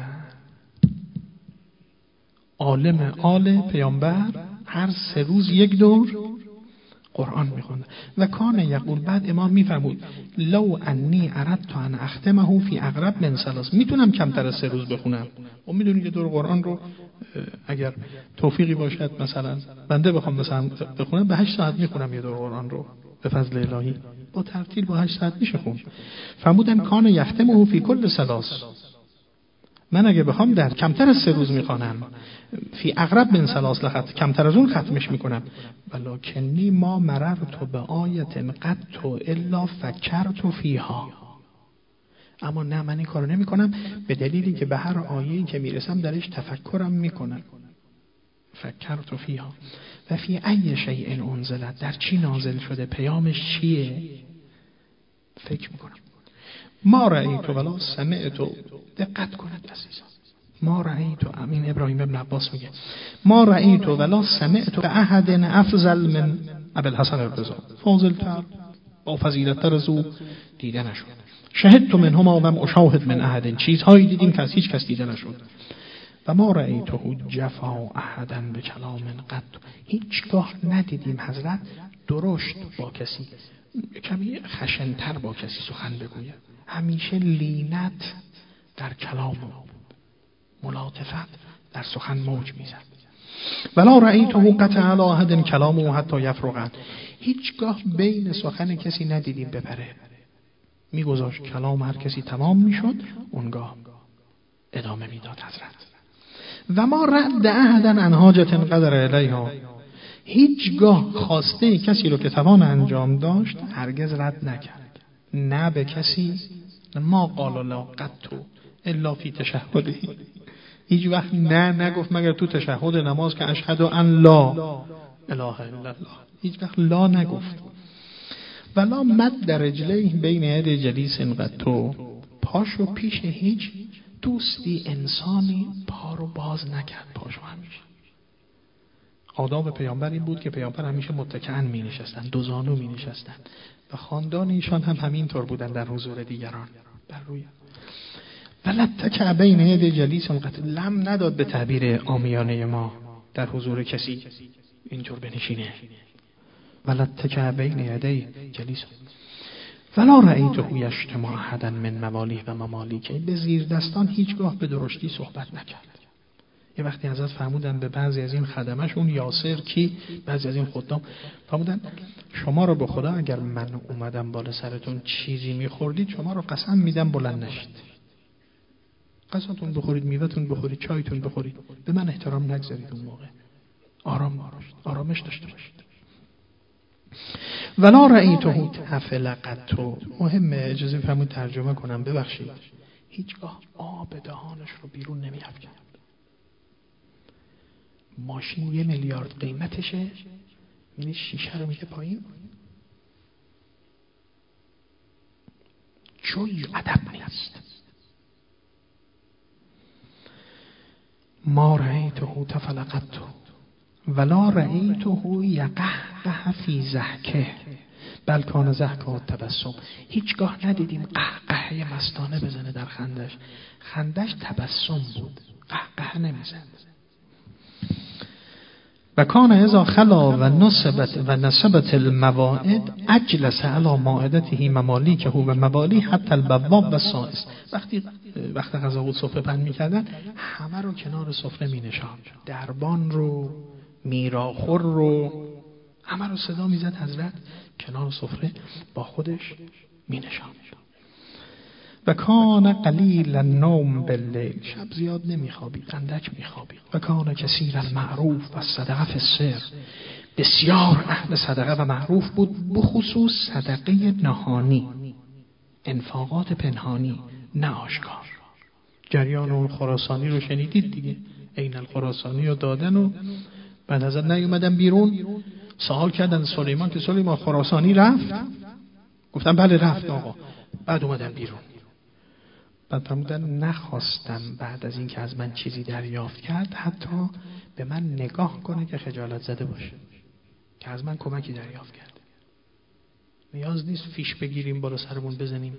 عالم آل پیامبر هر 3 روز 1 دور قرآن میخونده. و کان یقول، بعد امام میفرمود لو انی اردت ان اختمه فی اقرب من 3، میتونم کمتر از 3 روز بخونم. و میدونید که دور قرآن رو اگر توفیقی باشد مثلا بنده بخوام مثلا بخونم به 8 ساعت میخونم یه دور قرآن رو به فضل الهی، با ترتیل با 8 ساعت میشه خوند. فرمودن کان یختمه فی کل 3، من اگه بخوام در کمتر از 3 روز میخوانم. فی اقرب من 3 لخط، کمتر از اون ختمش میکنم. ولکنی ما مررت به آیت قط الا فکرت فیها، اما نه من این کارو نمیکنم به دلیلی که به هر آیه‌ای که میرسم درش تفکرم میکنم. فکرت فیها و فی ای شیء انزلت، در چی نازل شده، پیامش چیه، فکر میکنم. ما رأیت ولا سمعت، دقت کنید عزیزان، ما رأیت، امین ابراهیم ابن عباس میگه ما رأیت ولا سمعت به احد افضل من ابوالحسن الرضا، فاضل‌تر با فضیلت‌تر از او دیده نشد. شهدت منهما و اشاهد من احد، چیزهایی دیدیم که از هیچ کس دیده نشد. و ما رأیته جفا احدا به کلام قط، هیچگاه ندیدیم حضرت درشت با کسی، کمی خشن‌تر با کسی سخن بگوید. همیشه لینت در کلام، ملاطفت در سخن موج میزد. ولا رأیته قطع علی احد کلامه حتی یفرغ، هیچگاه بین سخن کسی ندیدیم بپره، میگذاشت کلام هر کسی تمام میشد اونگاه ادامه میداد حضرت. و ما رد احدا عن حاجة قدر الیها، هیچگاه خواسته کسی رو که توان انجام داشت هرگز رد نکرد، نه به کسی ما قال لا قط الا فی تشهده، هیچ وقت نه نگفت مگر تو تشهد نماز که اشهد ان لا اله الا الله، هیچ وقت لا نگفت. ولا مد رجلیه بین ید جلیس قط، پاشو پیش هیچ دوستی انسانی پا رو باز نکرد، پاشو همیشه. آداب پیامبر این بود که پیامبر همیشه متکئن می نشستن، دو زانو می نشستن و خاندان ایشان هم همینطور بودن در حضور دیگران بر روی. ولتک بین ید جلیس قط، لم نداد به تعبیر عامیانه ما در حضور کسی اینطور بنشینه. ولتک بین یدی جلیس ولا رأیته یشتم احدا من موالیه و ممالیکه، به زیر دستان هیچگاه به درشتی صحبت نکرد. یه وقتی حضرت فرمودن به بعضی از این خدمه‌شون، یاسر کی، بعضی از این خدام فرمودن شما رو به خدا اگر من اومدم بالا سرتون چیزی میخوردید، شما رو قسم میدم بلند نشید، غذاتون بخورید، میوه‌تون بخورید، چایتون بخورید، به من احترام نگذارید. اون موقع آرامش داشته باشید. ولا رأیته تفل قط، مهمه اجازه بفرمایید ترجمه کنم، ببخشید، هیچگاه آب دهانش رو بیرون نمی‌افکند. ماشین 1 میلیارد قیمتشه، می‌بینی شیشه رو میده پایین، جوی ادب نیست. ما رأیته تفل قط ولا رأیته یقهقه فی ضحکه بل کان ضحکه تبسم، هیچگاه ندیدیم قهقه مستانه بزنه در خندش تبسم بود، قهقه نمیزد. و کان اذا خلا و نصبت المواعد اجلس علی مائدته ممالیکه و موالی حتی البواب و سائس، وقت غذا بود سفره پهن میکردن، همه رو کنار سفره مینشاند، دربان رو، میراخور رو، همه رو صدا میزد حضرت کنار سفره با خودش مینشاند. و کان قلیل النوم باللیل، شب زیاد نمیخوابید، اندک میخوابید. و کان کثیر المعروف و صدقه فی السر، بسیار اهل صدقه و معروف بود، بخصوص صدقه نهانی، انفاقات پنهانی نه آشکار. جریان اون خراسانی رو شنیدید دیگه، عین الخراسانی رو دادن و بعد حضرت نیومدن بیرون، سوال کردن سلیمان که سلیمان خراسانی رفت؟ گفتن بله رفت آقا. بعد اومدن بیرون، بعد فرمودن نخواستم بعد از این که از من چیزی دریافت کرد حتی به من نگاه کنه که خجالت زده باشه که از من کمکی دریافت کرد. نیاز نیست فیش بگیریم بالا سرمون بزنیم.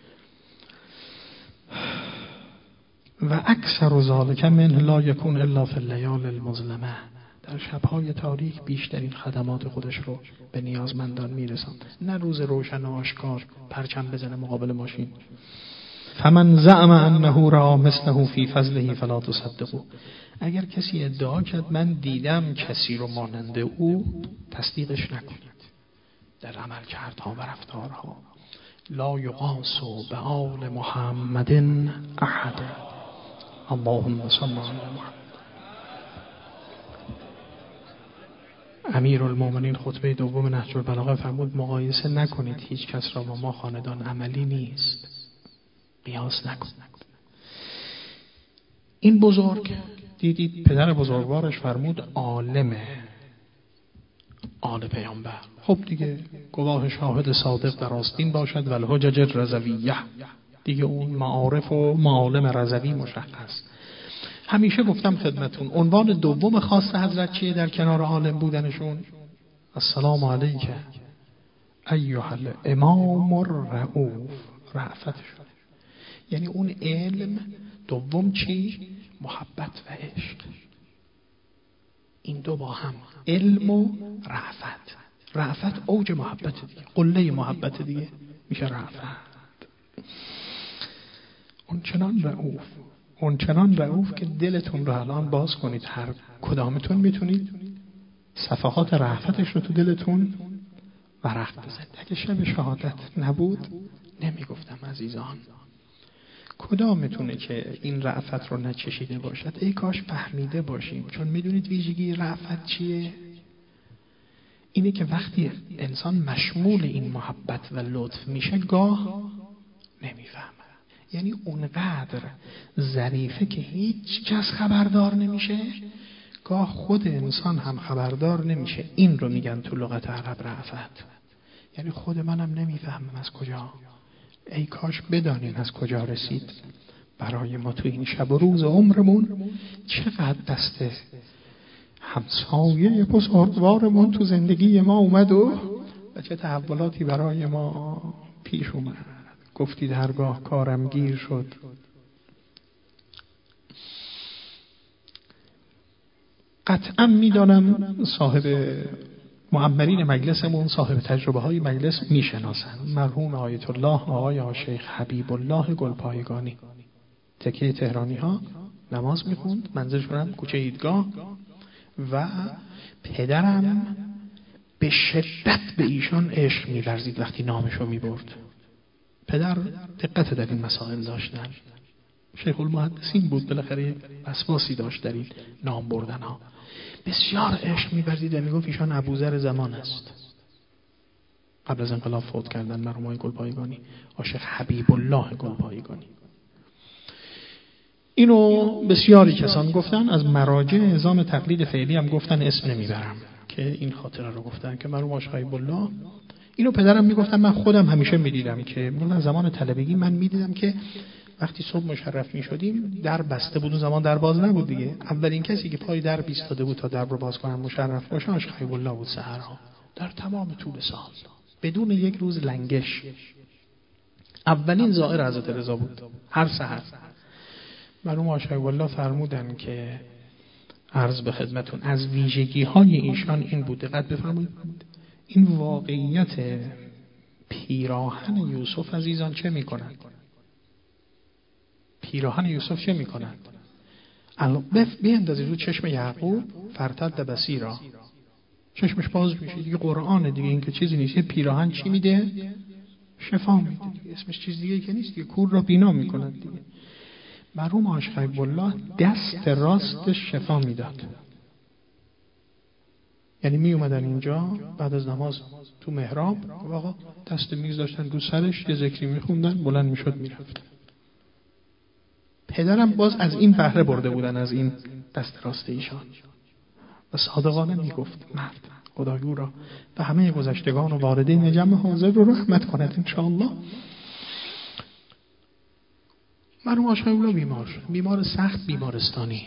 و اکثر ذالک منه لا یکون الا فی اللیال المظلمه، در شب‌های تاریک بیشترین خدمات خودش رو به نیازمندان میرساند، نه روز روشن و آشکار پرچم بزنه مقابل ماشین. فمن زعم انه را مثله فی فضله فلا تصدقوا، اگر کسی ادعا کرد من دیدم کسی رو مانند او، تصدیقش نکنید. در عمل کردها و رفتارها لا یقاس بآل محمد احد. اللهم صل علی محمد. امیرالمومنین خطبه دوم نهج البلاغه فرمود مقایسه نکنید هیچ کس را با ما، خاندان عملی نیست، قیاس نکن. این بزرگ دیدید پدر بزرگوارش فرمود عالمه، آل پیامبر. خب دیگه گواه شاهد صادق در آستین باشد و الحجج رضویه، دیگه اون معارف و معالم رضوی مشخص. همیشه گفتم خدمتون عنوان دوم خاص حضرت چیه در کنار عالم بودنشون؟ السلام علیک ایها الامام الرؤوف، رأفتشون. یعنی اون علم دوم چی؟ محبت و عشق. این دو با هم، علم و رأفت. رأفت اوج محبت دیگه، قله محبت دیگه میشه رأفت. اون چنان رؤوف که دلتون رو الان باز کنید، هر کدامتون میتونید صفحات رأفتش رو تو دلتون ورق بزنید. اگه شب شهادت نبود نمیگفتم عزیزان. کدامتونه که این رأفت رو نچشیده باشد؟ ای کاش فهمیده باشیم. چون میدونید ویژگی رأفت چیه؟ اینه که وقتی انسان مشمول این محبت و لطف میشه گاه نمیفهمه. یعنی اونقدر ظریفه که هیچ کس خبردار نمیشه، گاه خود انسان هم خبردار نمیشه. این رو میگن تو لغت عرب رأفت. یعنی خود منم نمیفهمم از کجا. ای کاش بدانیم از کجا رسید برای ما تو این شب و روز عمرمون چقدر دست همسایه بزرگوارمون تو زندگی ما اومد و چه تحولاتی برای ما پیش اومد. گفتید هرگاه کارم گیر شد. قطعا میدانم صاحب معمرین مجلسمون، صاحب تجربه های مجلس میشناسن. مرحوم آیت الله آقای شیخ حبیب الله گلپایگانی، تکیه تهرانی ها نماز میخوند، منزلشون هم کوچه ایدگاه و پدرم به شدت به ایشان عشق می‌ورزید وقتی نامشو میبرد. پدر دقت در این مسائل داشتن. شیخ المحدثین بود، بالاخره وسواسی داشت در این نام بردن ها. بسیار عشق می‌ورزید و میگفت ایشان ابوذر زمان است. قبل از انقلاب فوت کردن مرحوم آقای گلپایگانی، شیخ حبیب الله گلپایگانی. اینو بسیاری کسان گفتن، از مراجع نظام تقلید فعلی هم گفتن، اسم نمیبرم، که این خاطره رو گفتن که مرحوم شیخ حبیب الله. اینو پدرم میگفتن، من خودم همیشه میدیدم که من زمان طلبگی من میدیدم که وقتی صبح مشرف میشدیم در بسته بود، اون زمان در باز نبود دیگه. اولین کسی که پای در ایستاده بود تا در رو باز کنن مشرف باشن شیخ حبیب الله بود. سحرها در تمام طول سال بدون یک روز لنگش اولین زائر حضرت رضا بود. هر سحر مرحوم شیخ حبیب الله فرمودن که عرض به خدمتون از ویژگی های ایشان این بود، دقت بفرمایید، این واقعیت پیراهن یوسف عزیزان چه میکنند؟ پیراهن یوسف چه میکنند؟ بیندازید رو چشم یعقوب، فرتد بصیرا، چشمش باز میشه دیگه. قرآن دیگه، این که چیزی نیست. پیراهن چی میده؟ شفا میده دیگه. اسمش چیز دیگه که نیست دیگه. کور را بینا میکنند دیگه. مرحوم شیخ حبیب الله دست راستش شفا میداد. یعنی می اومدن اینجا بعد از نماز تو محراب، آقا دست میز داشتن رو سرش، یه ذکری میخوندن، بلند میشد میرفت. پدرم باز از این بهره برده بودن، از این دست راست ایشان، و صادقانه میگفت مرد خدایو را و همه گذشتگان و والدین جمع حاضر رو رحمت کند انشاءالله. مرحوم شیخ الله بیمار شد، بیمار سخت بیمارستانی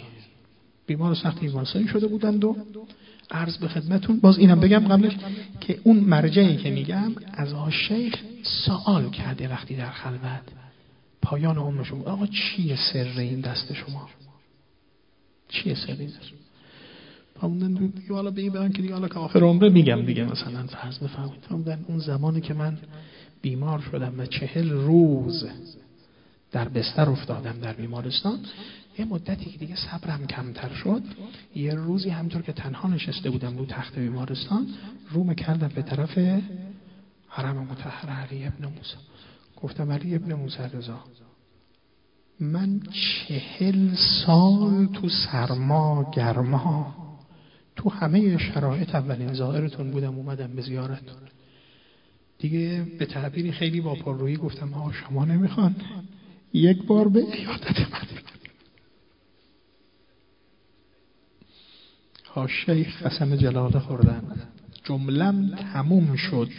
شده بودند. و عرض به خدمتون باز اینم بگم قبلش که اون مرجعی که میگم از شیخ سوال کرده وقتی در خلوت پایان عمرشون، آقا چیه سر این دست شما؟ چیه سر این دست؟ فرمودن دیگه حالا بگن که دیگه حالا که آخر عمره میگم دیگه، مثلا فرض بفرمایید. فرمودن اون زمانی که من بیمار شدم و 40 روز در بستر افتادم در بیمارستان، یه مدتی که دیگه صبرم کمتر شد، یه روزی همطور که تنها نشسته بودم رو تخت بیمارستان، روم کردم به طرف حرم مطهر علی ابن موسی. گفتم علی ابن موسی رضا، من 40 سال تو سرما گرما تو همه شرایط اولین زائرتون بودم، اومدم به زیارتتون. دیگه به تعبیری خیلی با پررویی گفتم شما نمیخوان یک بار به عیادت من؟ شیخ قسم جلاله خوردن. جملم تموم شد،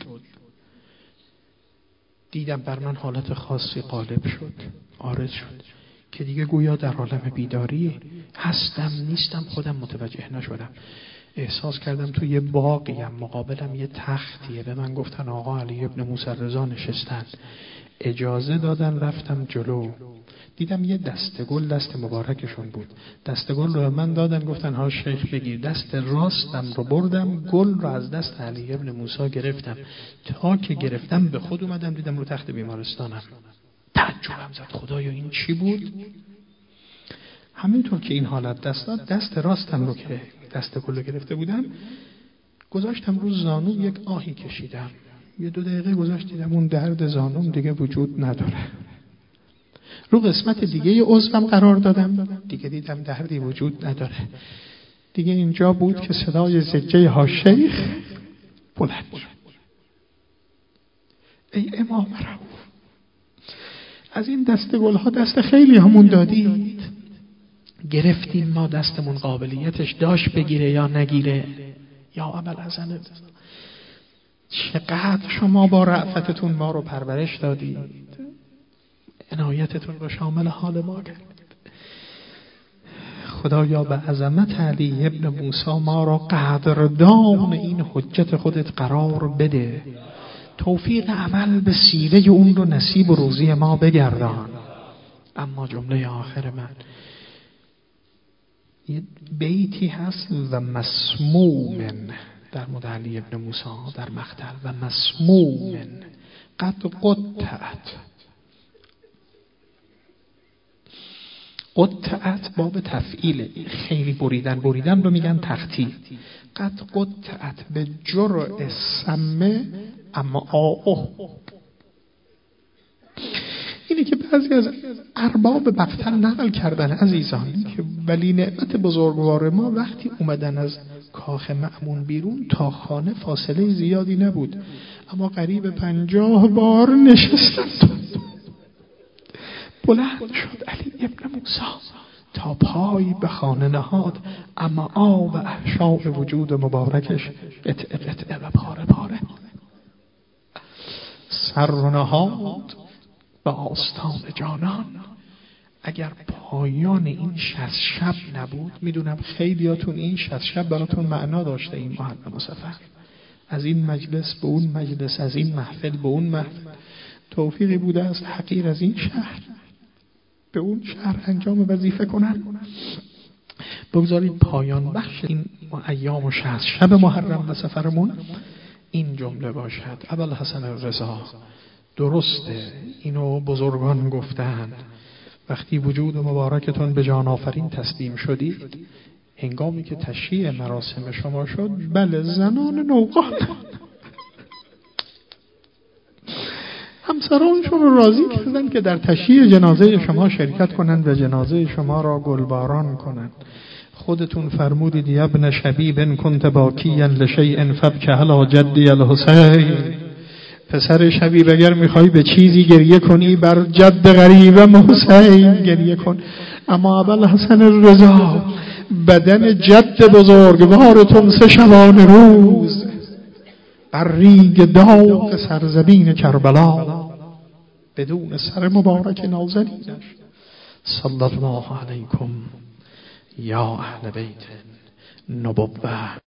دیدم بر من حالت خاصی غالب شد، عارض شد که دیگه گویا در عالم بیداری هستم نیستم خودم متوجه نشدم. احساس کردم تو یه باغیم، مقابلم یه تختیه، به من گفتن آقا علی ابن موسی رضا نشستن، اجازه دادن رفتم جلو، دیدم یه دسته گل دست مبارکشون بود، دسته گل رو من دادن، گفتن شیخ بگیر. دست راستم رو بردم، گل رو از دست علی ابن موسی گرفتم، تا که گرفتم به خود اومدم، دیدم رو تخت بیمارستانم. تعجبم زد، خدایا این چی بود؟ همینطور که این حالت دست داد، دست راستم رو که دست گل رو گرفته بودم گذاشتم رو زانوم، یک آهی کشیدم، یه 2 دقیقه گذاشت، دیدم اون درد زانوم دیگه وجود نداره. رو قسمت دیگه عضوم قرار دادم، دیگه دیدم دردی وجود نداره. دیگه اینجا بود که صدای زجه شیخ بلند شد. ای امام رؤوف، از این دست گلها دست خیلی همون دادید، گرفتیم ما دستمون قابلیتش داشت بگیره یا نگیره. یا ابوالحسن چقدر شما با رأفتتون ما رو پرورش دادید، عنایتتون رو شامل حال ما کرد. خدایا به عظمت علی ابن موسی ما را قدردان این حجت خودت قرار بده، توفیق عمل به سیره اون رو نصیب و روزی ما بگردان. اما جمله آخر من یه بیتی هست و مسمومن در مورد علی ابن موسی در مقتل، و مسمومن قد قطعت باب تفعیل، خیلی بریدن رو میگن تختی. قد قطعت به جرع سمه اما آه. اینه که بعضی از ارباب مقتل نقل کردن عزیزان که ولی نعمت بزرگوار ما وقتی اومدن از کاخ مأمون بیرون تا خانه فاصله زیادی نبود، اما قریب 50 بار نشستن. بلند شد علی ابن موسی تا پای به خانه نهاد، اما آب احشاء وجود مبارکش قطعه و پاره پاره. سر و نهاد به آستان جانان. اگر پایان این 60 شب نبود، میدونم خیلیاتون این 60 شب براتون معنا داشته، این محرم و صفر، از این مجلس به اون مجلس، از این محفل به اون محفل، توفیقی بوده است حقیر از این شهر به اون شهر انجام وظیفه کنن. بگذارید پایان بخش این ایام و 60 شب محرم و صفرمون این جمله باشد: ابوالحسن رضا، درسته اینو بزرگان گفتند، وقتی وجود مبارکتون به جان آفرین تسلیم شدید، هنگامی که تشییع مراسم شما شد، بله زنان نوقان همسرانشون رو راضی کردن که در تشییع جنازه شما شرکت کنند و جنازه شما را گلباران کنند. خودتون فرمودید یا ابن شبیب کنت باکیا لشیء فبکی علی جدی الحسین. پسر شبیب اگر میخوای به چیزی گریه کنی بر جد غریبم حسین گریه کن. اما ابوالحسن رضا، بدن جد بزرگوارتون 3 شبانه روز بر ریگ داغ سرزمین کربلا بدون سر مبارک نازنینش. صلی الله علیکم یا اهل بیت نبوة.